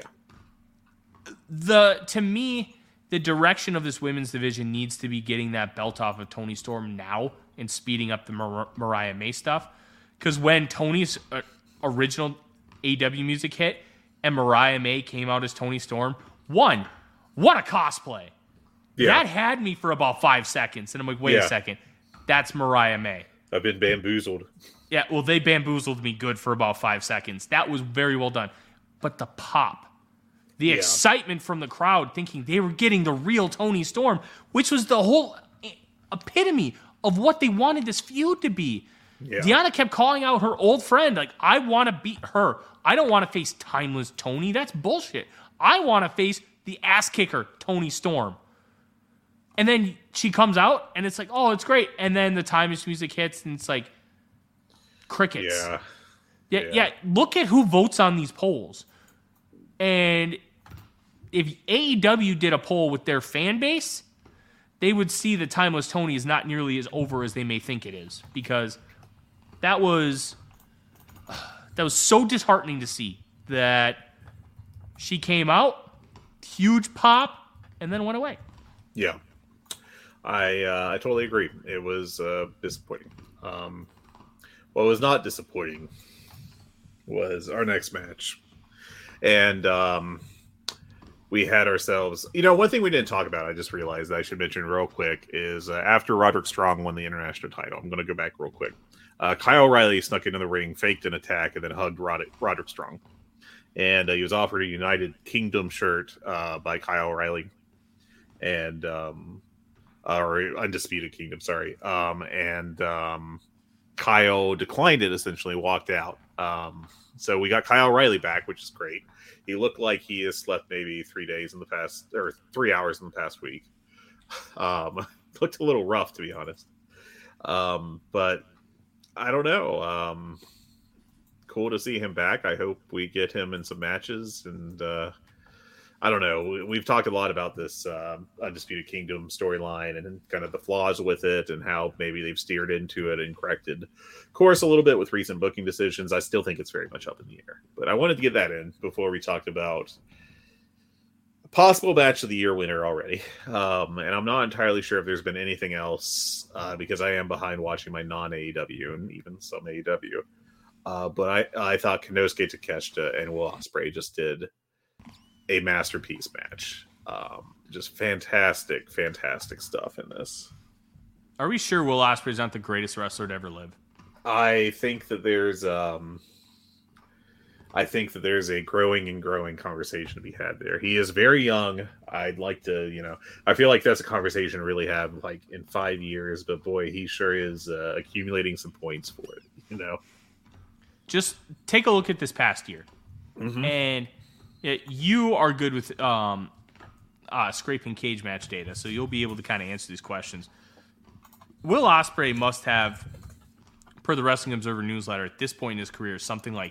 To me, the direction of this women's division needs to be getting that belt off of Toni Storm now and speeding up the Mariah May stuff. Because when Tony's original AEW music hit and Mariah May came out as Toni Storm, what a cosplay. Yeah. That had me for about 5 seconds. And I'm like, wait a second. That's Mariah May. I've been bamboozled. Yeah, well, they bamboozled me good for about 5 seconds. That was very well done. But the pop, the excitement from the crowd thinking they were getting the real Toni Storm, which was the whole epitome of what they wanted this feud to be. Yeah. Deonna kept calling out her old friend, I want to beat her. I don't want to face Timeless Tony. That's bullshit. I want to face the ass kicker, Toni Storm. And then she comes out, and it's oh, it's great. And then the Timeless music hits, and it's crickets. Yeah. Look at who votes on these polls. And if AEW did a poll with their fan base, they would see that Timeless Tony is not nearly as over as they may think it is. Because that was so disheartening to see that she came out, huge pop, and then went away. Yeah. I totally agree. It was disappointing. What was not disappointing was our next match. And we had ourselves... one thing we didn't talk about, I just realized that I should mention real quick, is after Roderick Strong won the international title, I'm going to go back real quick. Kyle O'Reilly snuck into the ring, faked an attack, and then hugged Roderick Strong. and he was offered a United Kingdom shirt by Kyle O'Reilly, and or Undisputed Kingdom, sorry. Kyle declined it, essentially walked out. So we got Kyle O'Reilly back, which is great. He looked like he has slept maybe 3 hours in the past week. Looked a little rough, to be honest. But I don't know. Cool to see him back. I hope we get him in some matches. And I don't know. We've talked a lot about this Undisputed Kingdom storyline and kind of the flaws with it and how maybe they've steered into it and corrected course a little bit with recent booking decisions. I still think it's very much up in the air. But I wanted to get that in before we talked about a possible match of the year winner already. And I'm not entirely sure if there's been anything else because I am behind watching my non-AEW and even some AEW. But I thought Konosuke Takeshita and Will Ospreay just did a masterpiece match. Just fantastic stuff in this. Are we sure Will Ospreay's not the greatest wrestler to ever live? I think that there's a growing conversation to be had there. He is very young. I'd like to, I feel like that's a conversation to really have like in 5 years, but boy, he sure is accumulating some points for it, Just take a look at this past year. Mm-hmm. And you are good with scraping cage match data, so you'll be able to kind of answer these questions. Will Ospreay must have, per the Wrestling Observer newsletter, at this point in his career, something like,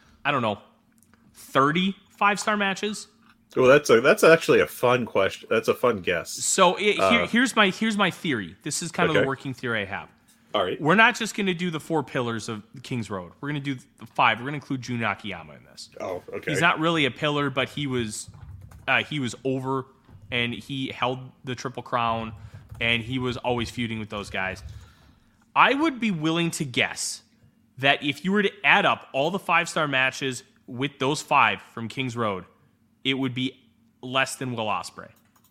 30 5-star matches. Oh, that's actually a fun question. That's a fun guess. So here's my theory. This is kind of the working theory I have. All right. We're not just going to do the 4 pillars of King's Road. We're going to do the 5. We're going to include Jun Akiyama in this. Oh, okay. He's not really a pillar, but he was over, and he held the Triple Crown, and he was always feuding with those guys. I would be willing to guess that if you were to add up all the 5-star matches with those 5 from King's Road, it would be less than Will Ospreay.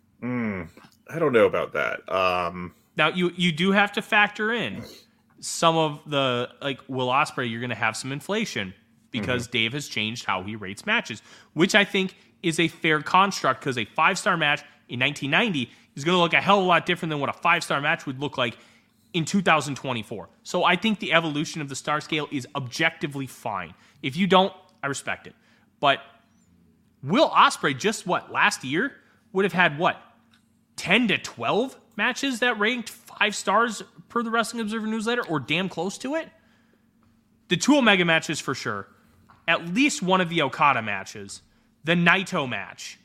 I don't know about that. Now, you do have to factor in some of the, like Will Ospreay, you're going to have some inflation because Dave has changed how he rates matches, which I think is a fair construct because a 5-star match in 1990 is going to look a hell of a lot different than what a 5-star match would look like in 2024. So I think the evolution of the star scale is objectively fine. If you don't, I respect it. But Will Ospreay just last year would have had 10 to 12 matches that ranked 5 stars per the Wrestling Observer newsletter or damn close to it? The 2 Omega matches for sure. At least one of the Okada matches. The Naito match.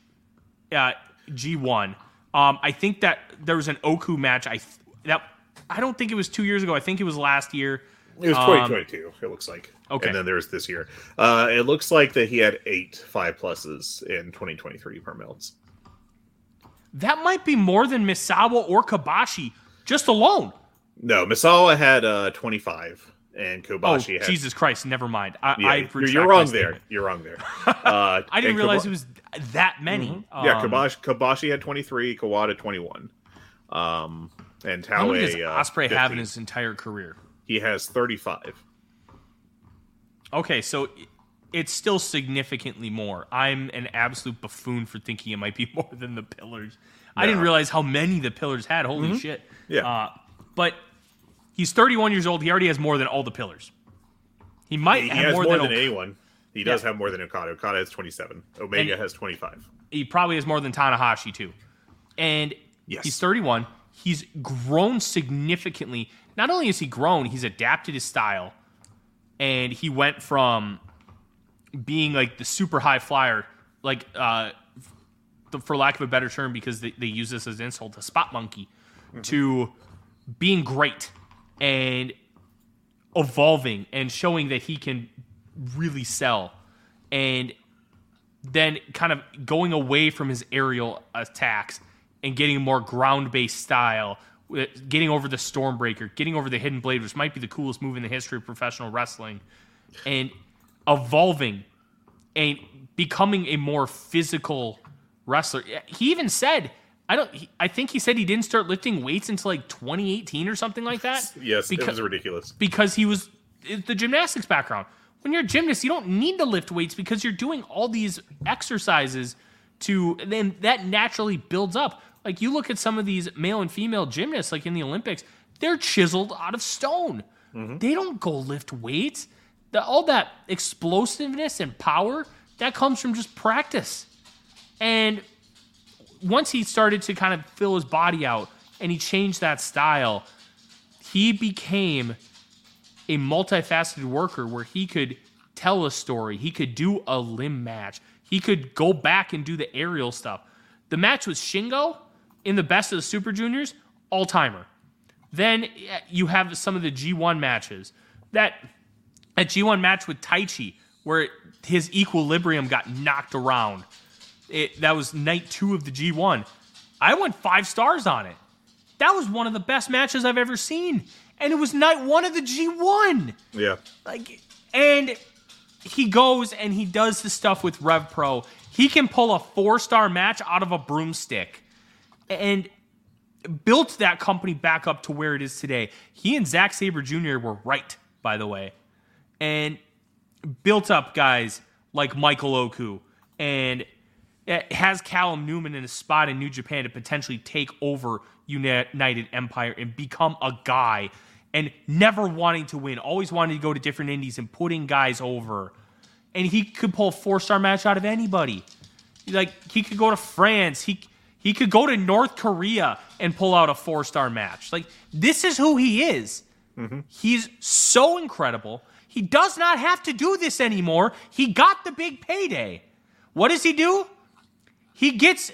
G1. I think that there was an Oku match. I don't think it was 2 years ago. I think it was last year. It was 2022, it looks like. Okay. And then there's this year. It looks like that he had 8 5+ in 2023 per Melts. That might be more than Misawa or Kobashi just alone. No, Misawa had 25, and Kobashi had... Jesus Christ, never mind. You're wrong there. You're wrong there. I didn't realize it was that many. Mm-hmm. Yeah, Kobashi had 23, Kawada 21. And How many does Taue, Ospreay 15. have in his entire career? He has 35. Okay, so it's still significantly more. I'm an absolute buffoon for thinking it might be more than the Pillars. No. I didn't realize how many the Pillars had. Holy shit. Yeah. But he's 31 years old. He already has more than all the Pillars. He might have more than anyone. He does have more than Okada. Okada has 27. Omega has 25. He probably has more than Tanahashi, too. And he's 31. He's grown significantly. Not only has he grown, he's adapted his style. And he went from being like the super high flyer, like for lack of a better term, because they use this as an insult, a spot monkey, to being great and evolving and showing that he can really sell. And then kind of going away from his aerial attacks and getting a more ground-based style, getting over the Stormbreaker, getting over the Hidden Blade, which might be the coolest move in the history of professional wrestling, and evolving and becoming a more physical wrestler. He even said, I think he said he didn't start lifting weights until like 2018 or something like that. Yes, it was ridiculous. Because he was the gymnastics background. When you're a gymnast, you don't need to lift weights because you're doing all these exercises then that naturally builds up. Like you look at some of these male and female gymnasts, like in the Olympics, they're chiseled out of stone. Mm-hmm. They don't go lift weights. All that explosiveness and power, that comes from just practice. And once he started to kind of fill his body out and he changed that style, he became a multifaceted worker where he could tell a story. He could do a limb match. He could go back and do the aerial stuff. The match with Shingo in the Best of the Super Juniors, all-timer. Then you have some of the G1 matches. That G1 match with Taichi, where his equilibrium got knocked around. That was night 2 of the G1. I went 5 stars on it. That was one of the best matches I've ever seen. And it was night 1 of the G1. Yeah. And he goes and he does the stuff with Rev Pro. He can pull a 4-star match out of a broomstick and built that company back up to where it is today. He and Zack Sabre Jr. were right, by the way, and built up guys like Michael Oku and has Callum Newman in a spot in New Japan to potentially take over United Empire and become a guy and never wanting to win, always wanting to go to different indies and putting guys over. And he could pull a 4-star match out of anybody. Like, he could go to France. He could go to North Korea and pull out a 4-star match. Like, this is who he is. Mm-hmm. He's so incredible. He does not have to do this anymore. He got the big payday. What does he do? He gets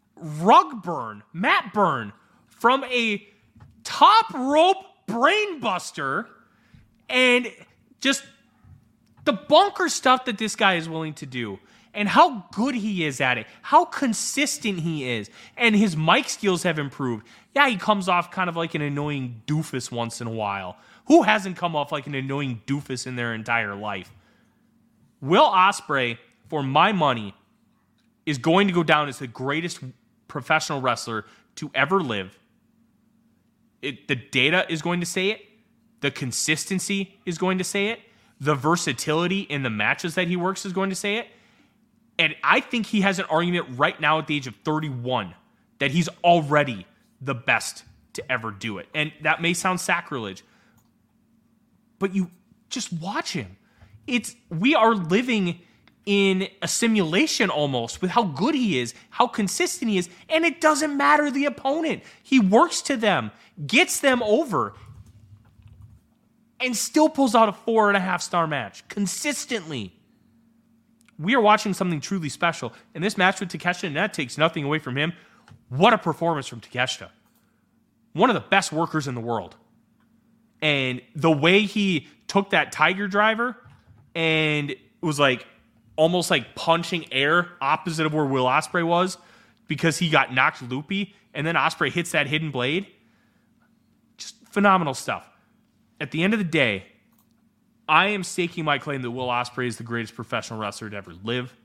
mat burn from a top rope brainbuster, and just the bonker stuff that this guy is willing to do and how good he is at it, how consistent he is, and his mic skills have improved. Yeah, he comes off kind of like an annoying doofus once in a while. Who hasn't come off like an annoying doofus in their entire life? Will Ospreay, for my money, is going to go down as the greatest professional wrestler to ever live. The data is going to say it. The consistency is going to say it. The versatility in the matches that he works is going to say it. And I think he has an argument right now at the age of 31 that he's already the best to ever do it. And that may sound sacrilege, but you just watch him. We are living in a simulation almost with how good he is, how consistent he is, and it doesn't matter the opponent. He works to them, gets them over, and still pulls out a 4.5-star match consistently. We are watching something truly special, and this match with Takeshita, and that takes nothing away from him. What a performance from Takeshita. One of the best workers in the world. And the way he took that Tiger Driver and was like almost like punching air opposite of where Will Ospreay was because he got knocked loopy, and then Ospreay hits that hidden blade. Just phenomenal stuff. At the end of the day, I am staking my claim that Will Ospreay is the greatest professional wrestler to ever live.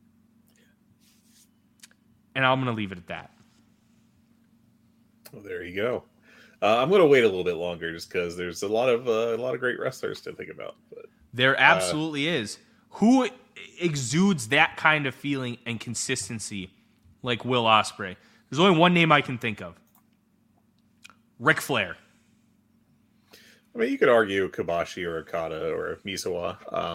And I'm going to leave it at that. Well, there you go. I'm going to wait a little bit longer just because there's a lot of great wrestlers to think about. But there absolutely is. Who exudes that kind of feeling and consistency like Will Ospreay? There's only one name I can think of. Ric Flair. I mean, you could argue Kobashi or Okada or Misawa,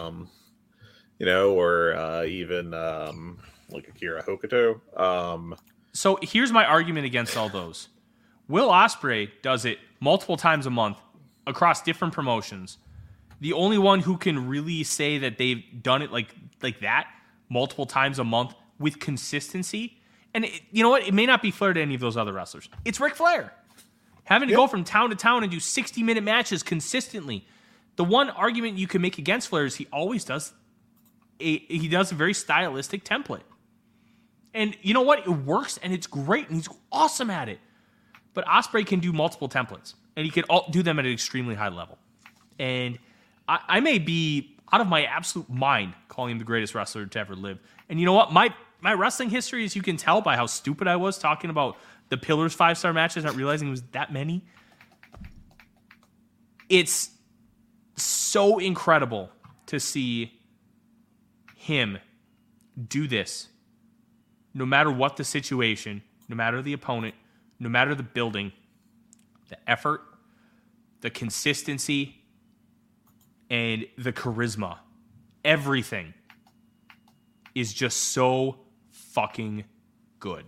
or even like Akira Hokuto. So here's my argument against all those. Will Ospreay does it multiple times a month across different promotions. The only one who can really say that they've done it like that multiple times a month with consistency, and you know what? It may not be Flair to any of those other wrestlers. It's Ric Flair. Having to go from town to town and do 60-minute matches consistently. The one argument you can make against Flair is he always does a very stylistic template. And you know what? It works, and it's great, and he's awesome at it. But Ospreay can do multiple templates, and he can do them at an extremely high level. And I may be out of my absolute mind calling him the greatest wrestler to ever live. And you know what? My wrestling history, as you can tell by how stupid I was talking about the Pillars 5-star matches, not realizing it was that many. It's so incredible to see him do this, no matter what the situation, no matter the opponent, no matter the building, the effort, the consistency, and the charisma. Everything is just so fucking good.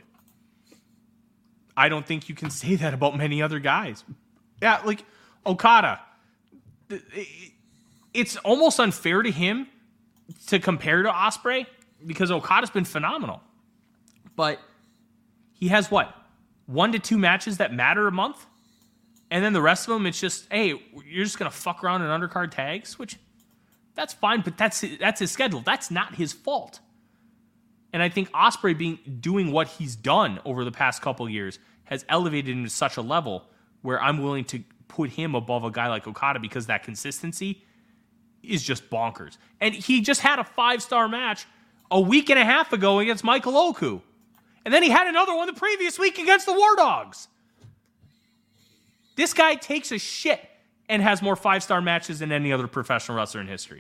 I don't think you can say that about many other guys. Yeah, like Okada. It's almost unfair to him to compare to Ospreay because Okada's been phenomenal. But he has what? 1 to 2 matches that matter a month? And then the rest of them, it's just, hey, you're just going to fuck around in undercard tags, which that's fine, but that's his schedule. That's not his fault. And I think Ospreay doing what he's done over the past couple years has elevated him to such a level where I'm willing to put him above a guy like Okada because that consistency is just bonkers. And he just had a 5-star match a week and a half ago against Michael Oku. And then he had another one the previous week against the War Dogs. This guy takes a shit and has more 5-star matches than any other professional wrestler in history.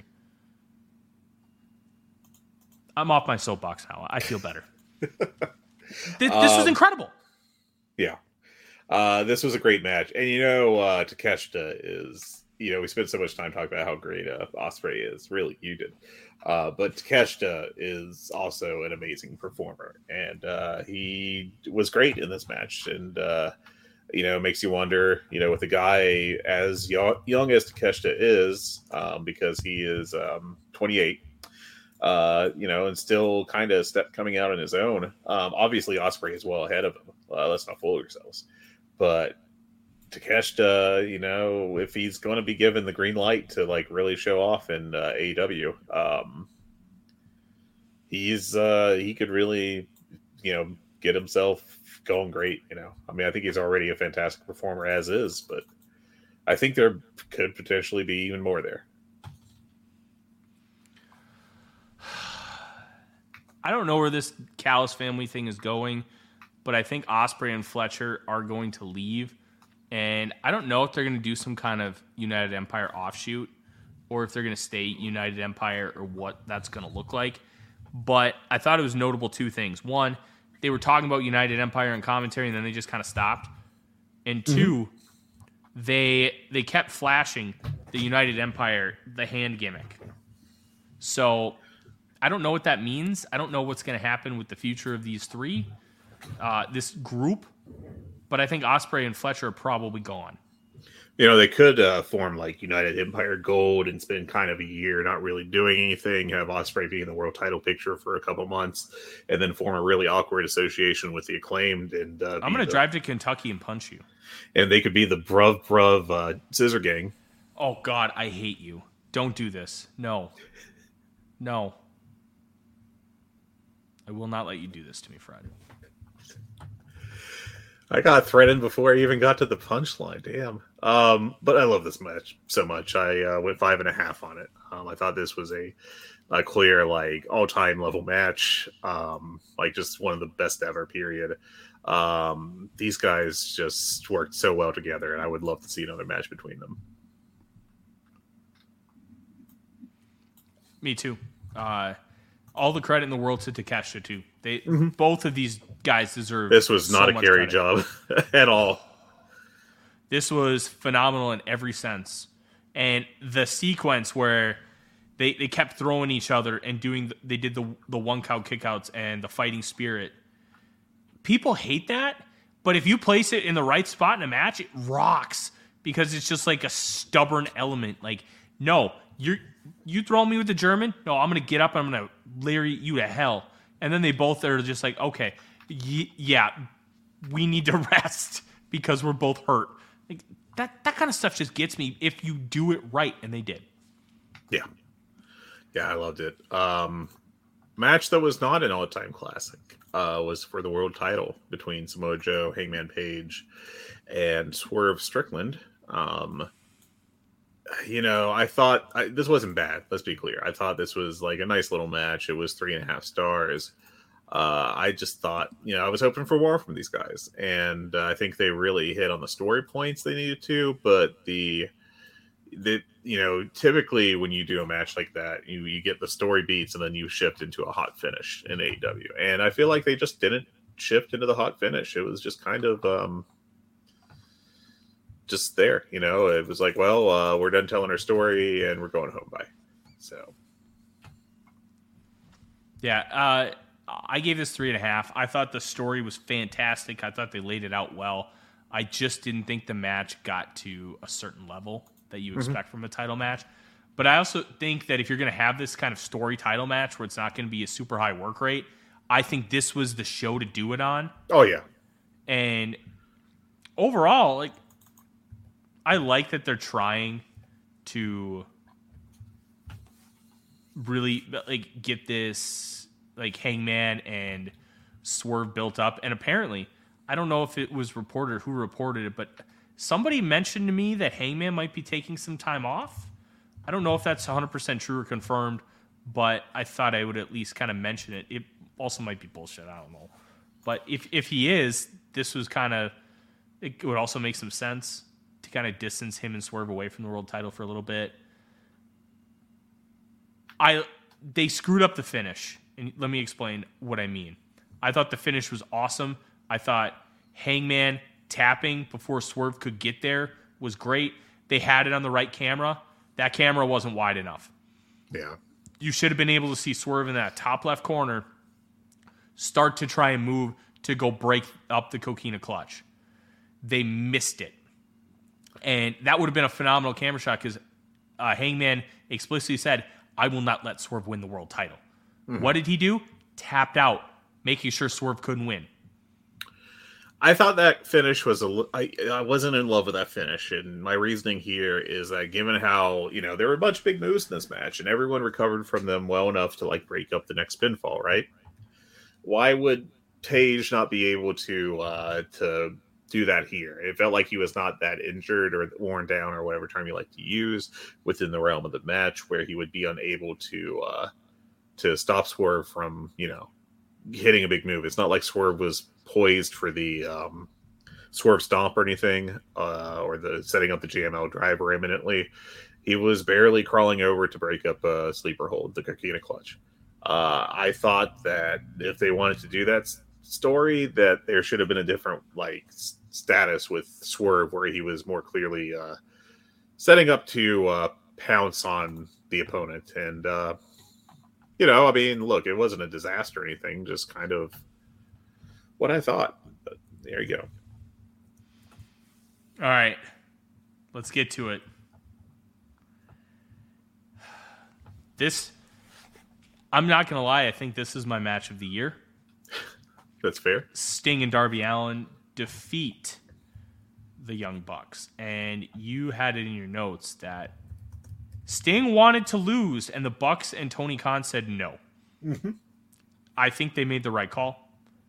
I'm off my soapbox now. I feel better. This was incredible. Yeah. This was a great match. And, Takeshita is, we spent so much time talking about how great Ospreay is. Really, you did. But Takeshita is also an amazing performer. And he was great in this match. And, makes you wonder, with a guy as young as Takeshita is, because he is 28, and still kind of coming out on his own. Obviously, Ospreay is well ahead of him. Let's not fool ourselves. But Takeshita, if he's going to be given the green light to really show off in AEW, he could really, get himself going great. I think he's already a fantastic performer as is, but I think there could potentially be even more there. I don't know where this Callis family thing is going, but I think Ospreay and Fletcher are going to leave. And I don't know if they're going to do some kind of United Empire offshoot or if they're going to stay United Empire or what that's going to look like. But I thought it was notable 2 things. One, they were talking about United Empire in commentary and then they just kind of stopped. And 2, they kept flashing the United Empire, the hand gimmick. So I don't know what that means. I don't know what's going to happen with the future of these 3, this group. But I think Ospreay and Fletcher are probably gone. They could form United Empire Gold and spend kind of a year not really doing anything, have Ospreay be in the world title picture for a couple months, and then form a really awkward association with the Acclaimed. And I'm going to drive to Kentucky and punch you. And they could be the Bruv Scissor Gang. Oh, God, I hate you. Don't do this. No. I will not let you do this to me, Fred. I got threatened before I even got to the punchline. Damn. But I love this match so much. I went 5.5 on it. I thought this was a clear, all-time level match. Just one of the best ever, period. These guys just worked so well together, and I would love to see another match between them. Me too. All the credit in the world to Takeshita too. Both of these guys deserve. This was not so a carry credit. job at all. This was phenomenal in every sense, and the sequence where they kept throwing each other and they did the 1 count kickouts and the fighting spirit. People hate that, but if you place it in the right spot in a match, it rocks because it's just a stubborn element. No, you throw me with the German? No, I'm going to get up and I'm going to lariat you to hell. And then they both are just okay, yeah, we need to rest because we're both hurt. That kind of stuff just gets me if you do it right, and they did. Yeah, I loved it. Match that was not an all-time classic was for the world title between Samoa Joe, Hangman Page, and Swerve Strickland. I thought this wasn't bad. Let's be clear. I thought this was a nice little match. It was 3.5 stars. I just thought, I was hoping for more from these guys, and I think they really hit on the story points they needed to. But the that, typically when you do a match like that, you get the story beats and then you shift into a hot finish in AEW. And I feel like they just didn't shift into the hot finish. It was just kind of just there, it was like, well, we're done telling our story and we're going home. Bye. So. Yeah. I gave this 3.5. I thought the story was fantastic. I thought they laid it out well. I just didn't think the match got to a certain level that you expect from a title match. But I also think that if you're going to have this kind of story title match where it's not going to be a super high work rate, I think this was the show to do it on. Oh, yeah. And overall, I like that they're trying to really get this Hangman and Swerve built up. And apparently, I don't know if it was reported, who reported it, but somebody mentioned to me that Hangman might be taking some time off. I don't know if that's 100% true or confirmed, but I thought I would at least kind of mention it. It also might be bullshit. I don't know. But if he is, this was it would also make some sense to kind of distance him and Swerve away from the world title for a little bit. They screwed up the finish. And let me explain what I mean. I thought the finish was awesome. I thought Hangman tapping before Swerve could get there was great. They had it on the right camera. That camera wasn't wide enough. Yeah. You should have been able to see Swerve in that top left corner start to try and move to go break up the Coquina clutch. They missed it. And that would have been a phenomenal camera shot because Hangman explicitly said, I will not let Swerve win the world title. Mm-hmm. What did he do? Tapped out, making sure Swerve couldn't win. I thought that finish was I wasn't in love with that finish, and my reasoning here is that given how there were a bunch of big moves in this match, and everyone recovered from them well enough to break up the next pinfall, right? Why would Tage not be able to do that here? It felt like he was not that injured or worn down or whatever term you like to use within the realm of the match, where he would be unable to stop Swerve from hitting a big move. It's not like Swerve was poised for the Swerve stomp or anything, or the setting up the JML driver imminently. He was barely crawling over to break up a sleeper hold, the Coquina clutch. I thought that if they wanted to do that story, that there should have been a different status with Swerve, where he was more clearly setting up to pounce on the opponent. And look, it wasn't a disaster or anything, just kind of what I thought. But there you go. All right, let's get to it. I'm not going to lie, I think this is my match of the year. That's fair. Sting and Darby Allin defeat the Young Bucks. And you had it in your notes that Sting wanted to lose, and the Bucks and Tony Khan said no. Mm-hmm. I think they made the right call.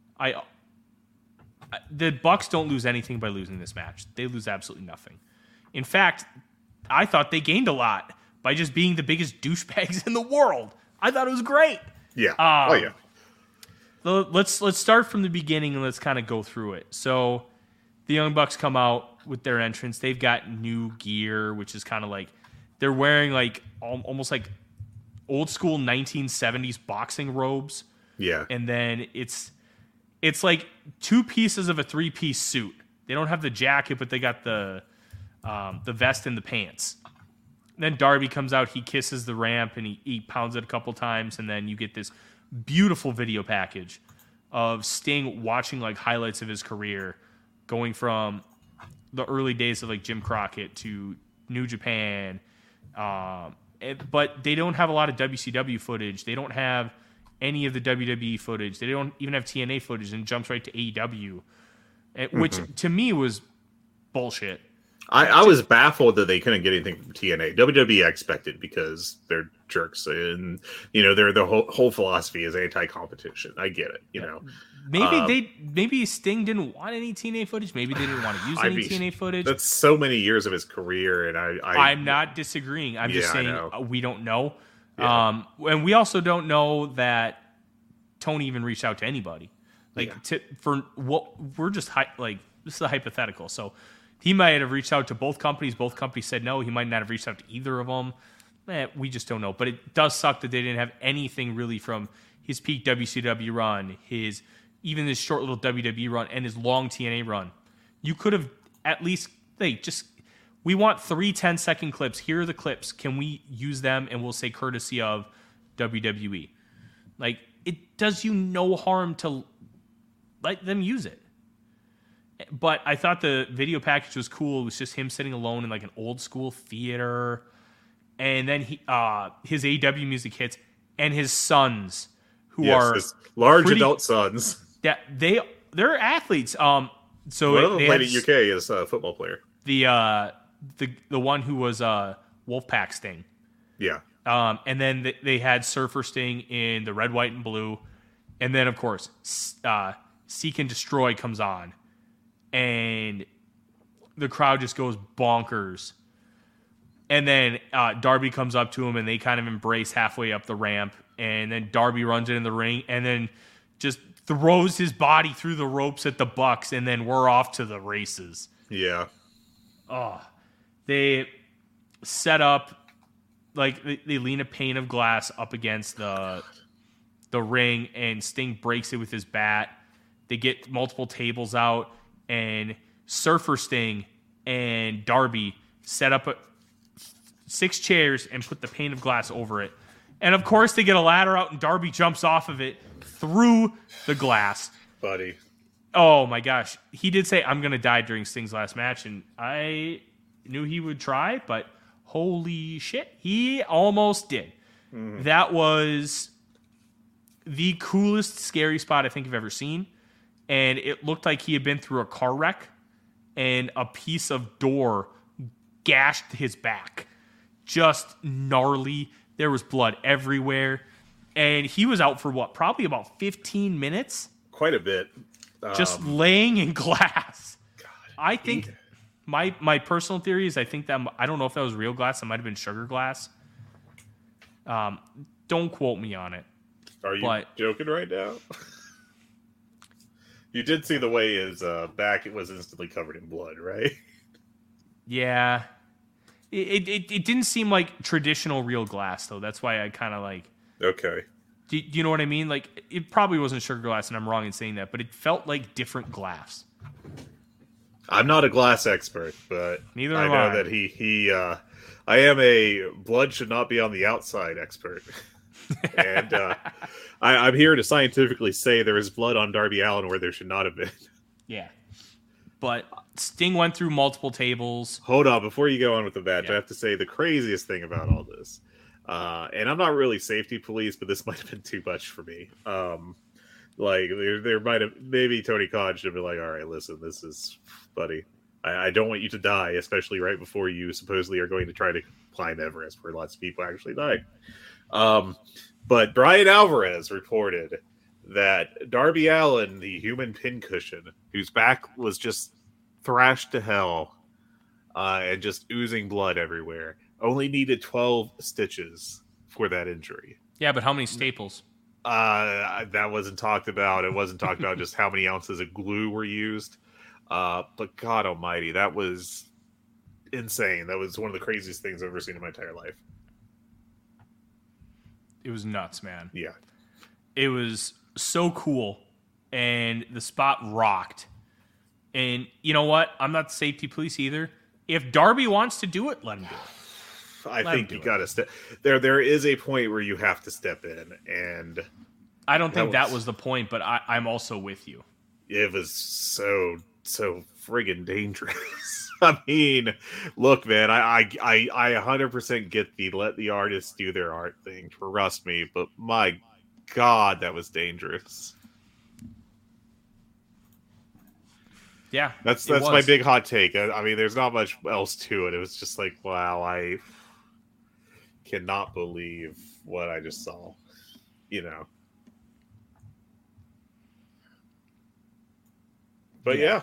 The Bucks don't lose anything by losing this match. They lose absolutely nothing. In fact, I thought they gained a lot by just being the biggest douchebags in the world. I thought it was great. Yeah. Yeah. Let's start from the beginning and let's kind of go through it. So the Young Bucks come out with their entrance. They've got new gear, which is kind of they're wearing almost like old school 1970s boxing robes. Yeah. And then it's like two pieces of a three-piece suit. They don't have the jacket, but they got the vest and the pants. And then Darby comes out, he kisses the ramp, and he pounds it a couple times, and then you get this beautiful video package of Sting watching highlights of his career, going from the early days of Jim Crockett to New Japan. But they don't have a lot of WCW footage. They don't have any of the WWE footage. They don't even have TNA footage, and jumps right to AEW, which to me was bullshit. I was baffled that they couldn't get anything from TNA. WWE expected because they're jerks, and their whole philosophy is anti-competition. I get it, Maybe Sting didn't want any TNA footage. Maybe they didn't want to use any TNA footage. That's so many years of his career, and I'm not disagreeing. I'm just saying we don't know. Yeah. And we also don't know that Tony even reached out to anybody. We're just this is a hypothetical. So He might have reached out to both companies. Both companies said no. He might not have reached out to either of them. We just don't know. But it does suck that they didn't have anything really from his peak WCW run, even his short little WWE run, and his long TNA run. You could have at least, we want 3 10-second clips. Here are the clips. Can we use them? And we'll say courtesy of WWE. Like, it does you no harm to let them use it. But I thought the video package was cool. It was just him sitting alone in like an old school theater. And then his AEW music hits, and his sons, who are his large adult sons. Yeah, they're athletes. So one of them played at UK as a football player. The one who was Wolfpack Sting. Yeah. And then they had Surfer Sting in the red, white, and blue. And then, of course, Seek and Destroy comes on. And the crowd just goes bonkers. And then Darby comes up to him, and they kind of embrace halfway up the ramp. And then Darby runs into the ring and then just throws his body through the ropes at the Bucks, and then we're off to the races. Yeah. Oh, they set up, like, they lean a pane of glass up against the ring, and Sting breaks it with his bat. They get multiple tables out, and Surfer Sting and Darby set up 6 chairs and put the pane of glass over it. And, of course, they get a ladder out, and Darby jumps off of it through the glass. Buddy. Oh, my gosh. He did say, I'm going to die during Sting's last match, and I knew he would try, but holy shit, he almost did. Mm-hmm. That was the coolest scary spot I think I've ever seen. And it looked like he had been through a car wreck, and a piece of door gashed his back. Just gnarly. There was blood everywhere. And he was out for what? Probably about 15 minutes? Quite a bit. Just laying in glass. God, I think my personal theory is I don't know if that was real glass. It might have been sugar glass. Don't quote me on it. Are you joking right now? You did see the way his back was instantly covered in blood, right? Yeah. It didn't seem like traditional real glass, though. That's why I kind of like... Okay. Do you know what I mean? Like, it probably wasn't sugar glass, and I'm wrong in saying that, but it felt like different glass. I'm not a glass expert, but neither I am know I. that I am a blood should not be on the outside expert. And I'm here to scientifically say there is blood on Darby Allin where there should not have been. Yeah. But Sting went through multiple tables. Hold on, before you go on with the match, Yeah. I have to say the craziest thing about all this. And I'm not really safety police, but this might have been too much for me. Like there might have, maybe Tony Khan should have been like, all right, listen, this is, buddy, I don't want you to die, especially right before you supposedly are going to try to climb Everest, where lots of people actually died. But Brian Alvarez reported that Darby Allin, the human pincushion, whose back was just thrashed to hell and just oozing blood everywhere, only needed 12 stitches for that injury. Yeah, but how many staples? That wasn't talked about. It wasn't talked about just how many ounces of glue were used. But God almighty, that was insane. That was one of the craziest things I've ever seen in my entire life. It was nuts, man. Yeah. It was so cool, and the spot rocked. And you know what? I'm not safety police either. If Darby wants to do it, let him do it. I think you got to step there. There is a point where you have to step in, and I don't think that was the point, but I'm also with you. It was so friggin' dangerous. I mean, look, man, I 100% get the let the artists do their art thing. Trust me, but my God, that was dangerous. Yeah, that's my big hot take. I mean, there's not much else to it. It was just like, wow, I cannot believe what I just saw. You know. But yeah.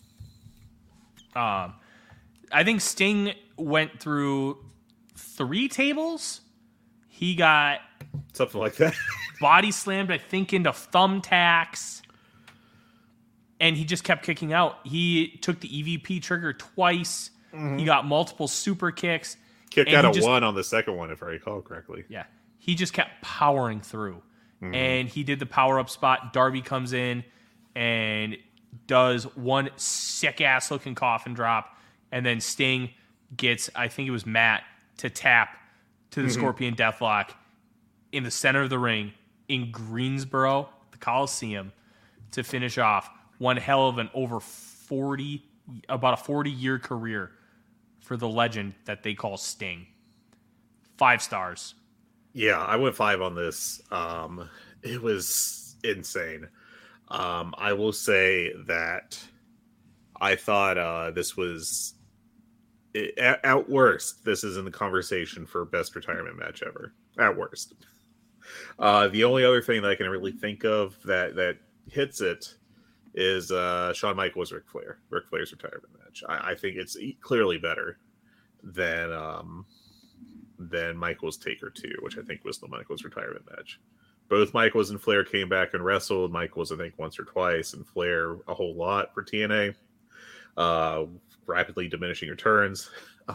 I think Sting went through 3 tables. He got something like that. Body slammed, I think, into thumbtacks. and he just kept kicking out. He took the EVP trigger twice. He got multiple super kicks. Kicked out a 1 on the second one, if I recall correctly. Yeah. He just kept powering through. And he did the power-up spot. Darby comes in and does one sick-ass looking coffin drop. And then Sting gets, I think it was Matt, to tap to the Scorpion Deathlock in the center of the ring in Greensboro, the Coliseum, to finish off one hell of an about a 40-year career for the legend that they call Sting. 5 stars. Yeah, I went 5 on this. It was insane. I will say that I thought this was, at worst, this is in the conversation for best retirement match ever. At worst. The only other thing that I can really think of that hits it is Shawn Michaels Ric Flair. Ric Flair's retirement match. I think it's clearly better than Michaels Taker 2, which I think was the Michaels retirement match. Both Michaels and Flair came back and wrestled. Michaels, I think, once or twice, and Flair a whole lot for TNA. Rapidly diminishing returns.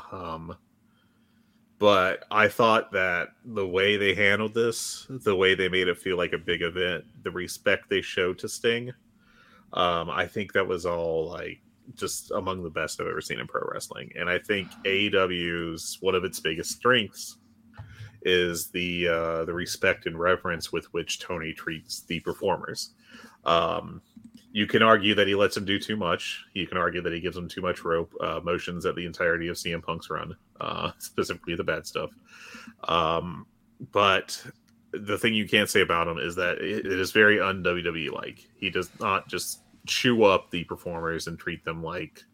But I thought that the way they handled this, the way they made it feel like a big event, the respect they showed to Sting, I think that was all like just among the best I've ever seen in pro wrestling. And I think AEW's one of its biggest strengths is the respect and reverence with which Tony treats the performers. You can argue that he lets them do too much. You can argue that he gives them too much rope, motions at the entirety of CM Punk's run, specifically the bad stuff. But the thing you can't say about him is that it is very un-WWE-like. He does not just chew up the performers and treat them like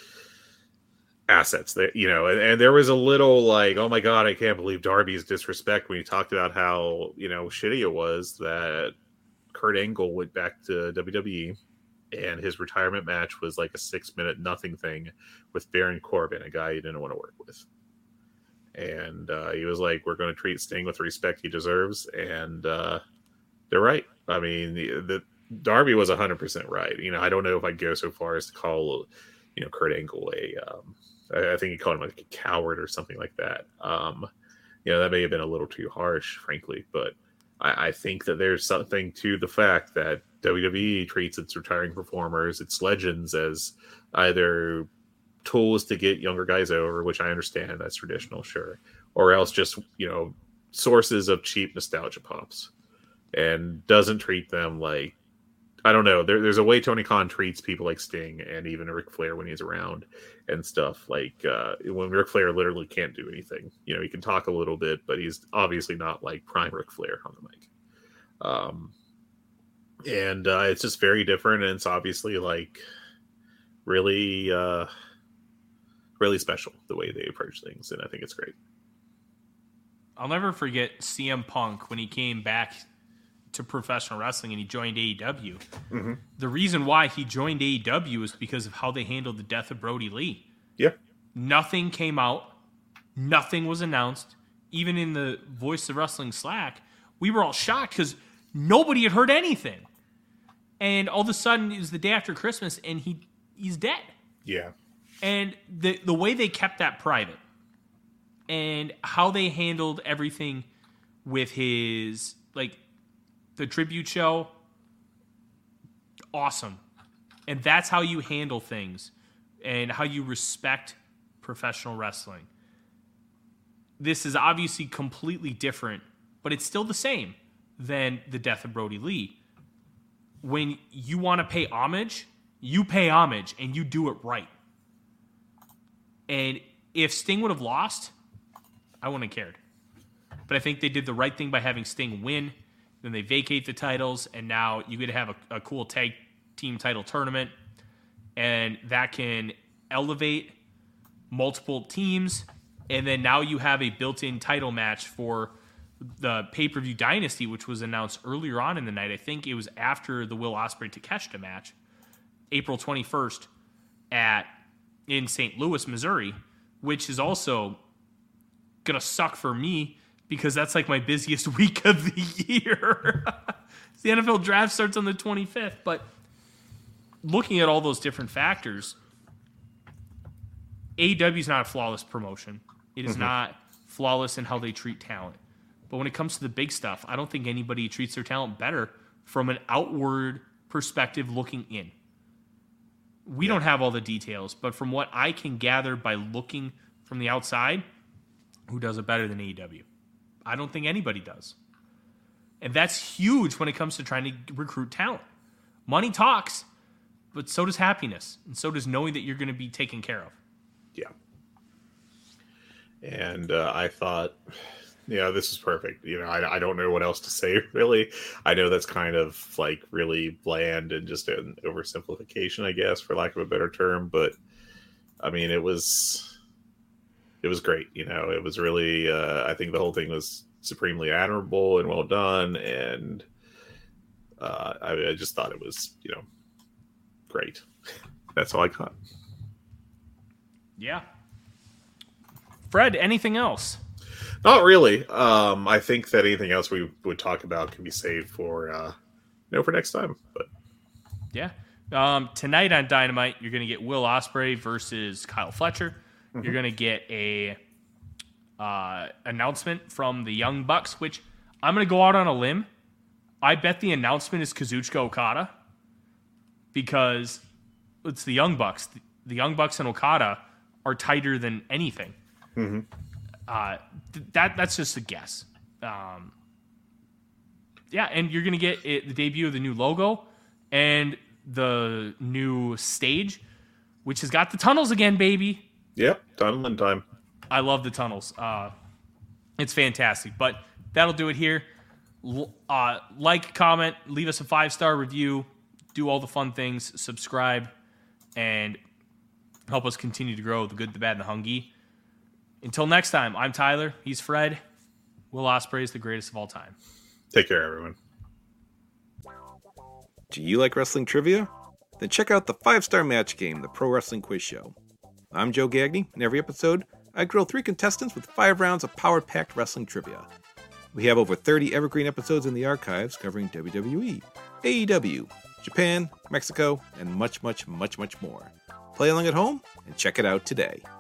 assets. That, you know, and there was a little like, oh my God, I can't believe Darby's disrespect when he talked about how, you know, shitty it was that Kurt Angle went back to WWE and his retirement match was like a 6-minute nothing thing with Baron Corbin, a guy he didn't want to work with. And he was like, we're going to treat Sting with the respect he deserves. And they're right. I mean, the Darby was 100% right. You know, I don't know if I'd go so far as to call, you know, Kurt Angle I think he called him like a coward or something like that. You know, that may have been a little too harsh, frankly, but I think that there's something to the fact that WWE treats its retiring performers, its legends, as either tools to get younger guys over, which I understand, that's traditional, sure, or else just, you know, sources of cheap nostalgia pops, and doesn't treat them like, I don't know, there's a way Tony Khan treats people like Sting and even Ric Flair when he's around and stuff, like when Ric Flair literally can't do anything. You know, he can talk a little bit, but he's obviously not like prime Ric Flair on the mic. And it's just very different, and it's obviously like really really special the way they approach things, and I think it's great. I'll never forget CM Punk when he came back to professional wrestling and he joined AEW. Mm-hmm. The reason why he joined AEW is because of how they handled the death of Brody Lee. Yeah. Nothing came out. Nothing was announced. Even in the Voice of Wrestling Slack, we were all shocked because nobody had heard anything. And all of a sudden, it was the day after Christmas, and he's dead. Yeah. And the way they kept that private and how they handled everything with his, like, the tribute show, awesome. And that's how you handle things and how you respect professional wrestling. This is obviously completely different, but it's still the same than the death of Brody Lee. When you want to pay homage, you pay homage and you do it right. And if Sting would have lost, I wouldn't have cared. But I think they did the right thing by having Sting win. Then they vacate the titles, and now you could have a cool tag team title tournament, and that can elevate multiple teams. And then now you have a built-in title match for the pay-per-view Dynasty, which was announced earlier on in the night. I think it was after the Will Ospreay Takeshita match, April 21st in St. Louis, Missouri, which is also going to suck for me because that's like my busiest week of the year. The NFL draft starts on the 25th, but looking at all those different factors, AEW is not a flawless promotion. It is not flawless in how they treat talent. But when it comes to the big stuff, I don't think anybody treats their talent better from an outward perspective looking in. We don't have all the details, but from what I can gather by looking from the outside, who does it better than AEW? I don't think anybody does. And that's huge when it comes to trying to recruit talent. Money talks, but so does happiness, and so does knowing that you're going to be taken care of. Yeah. And I thought, this is perfect. I don't know what else to say, really. I know that's kind of like really bland and just an oversimplification, I guess, for lack of a better term. But I mean, it was great. It was really, I think the whole thing was supremely admirable and well done. And I just thought it was, great. That's all I got. Yeah. Fred, anything else? Not really. I think that anything else we would talk about can be saved for next time. But yeah, tonight on Dynamite, you're going to get Will Ospreay versus Kyle Fletcher. You're going to get a announcement from the Young Bucks, which I'm going to go out on a limb. I bet the announcement is Kazuchika Okada because it's the Young Bucks. The Young Bucks and Okada are tighter than anything. That's just a guess. And you're going to get the debut of the new logo and the new stage, which has got the tunnels again, baby. Yep, tunneling time. I love the tunnels. It's fantastic. But that'll do it here. Like, comment, leave us a 5-star review, do all the fun things, subscribe, and help us continue to grow the good, the bad, and the hungry. Until next time, I'm Tyler. He's Fred. Will Ospreay is the greatest of all time. Take care, everyone. Do you like wrestling trivia? Then check out the 5-Star Match Game, the Pro Wrestling Quiz Show. I'm Joe Gagney, and every episode, I grill 3 contestants with 5 rounds of power-packed wrestling trivia. We have over 30 evergreen episodes in the archives covering WWE, AEW, Japan, Mexico, and much, much, much, much more. Play along at home and check it out today.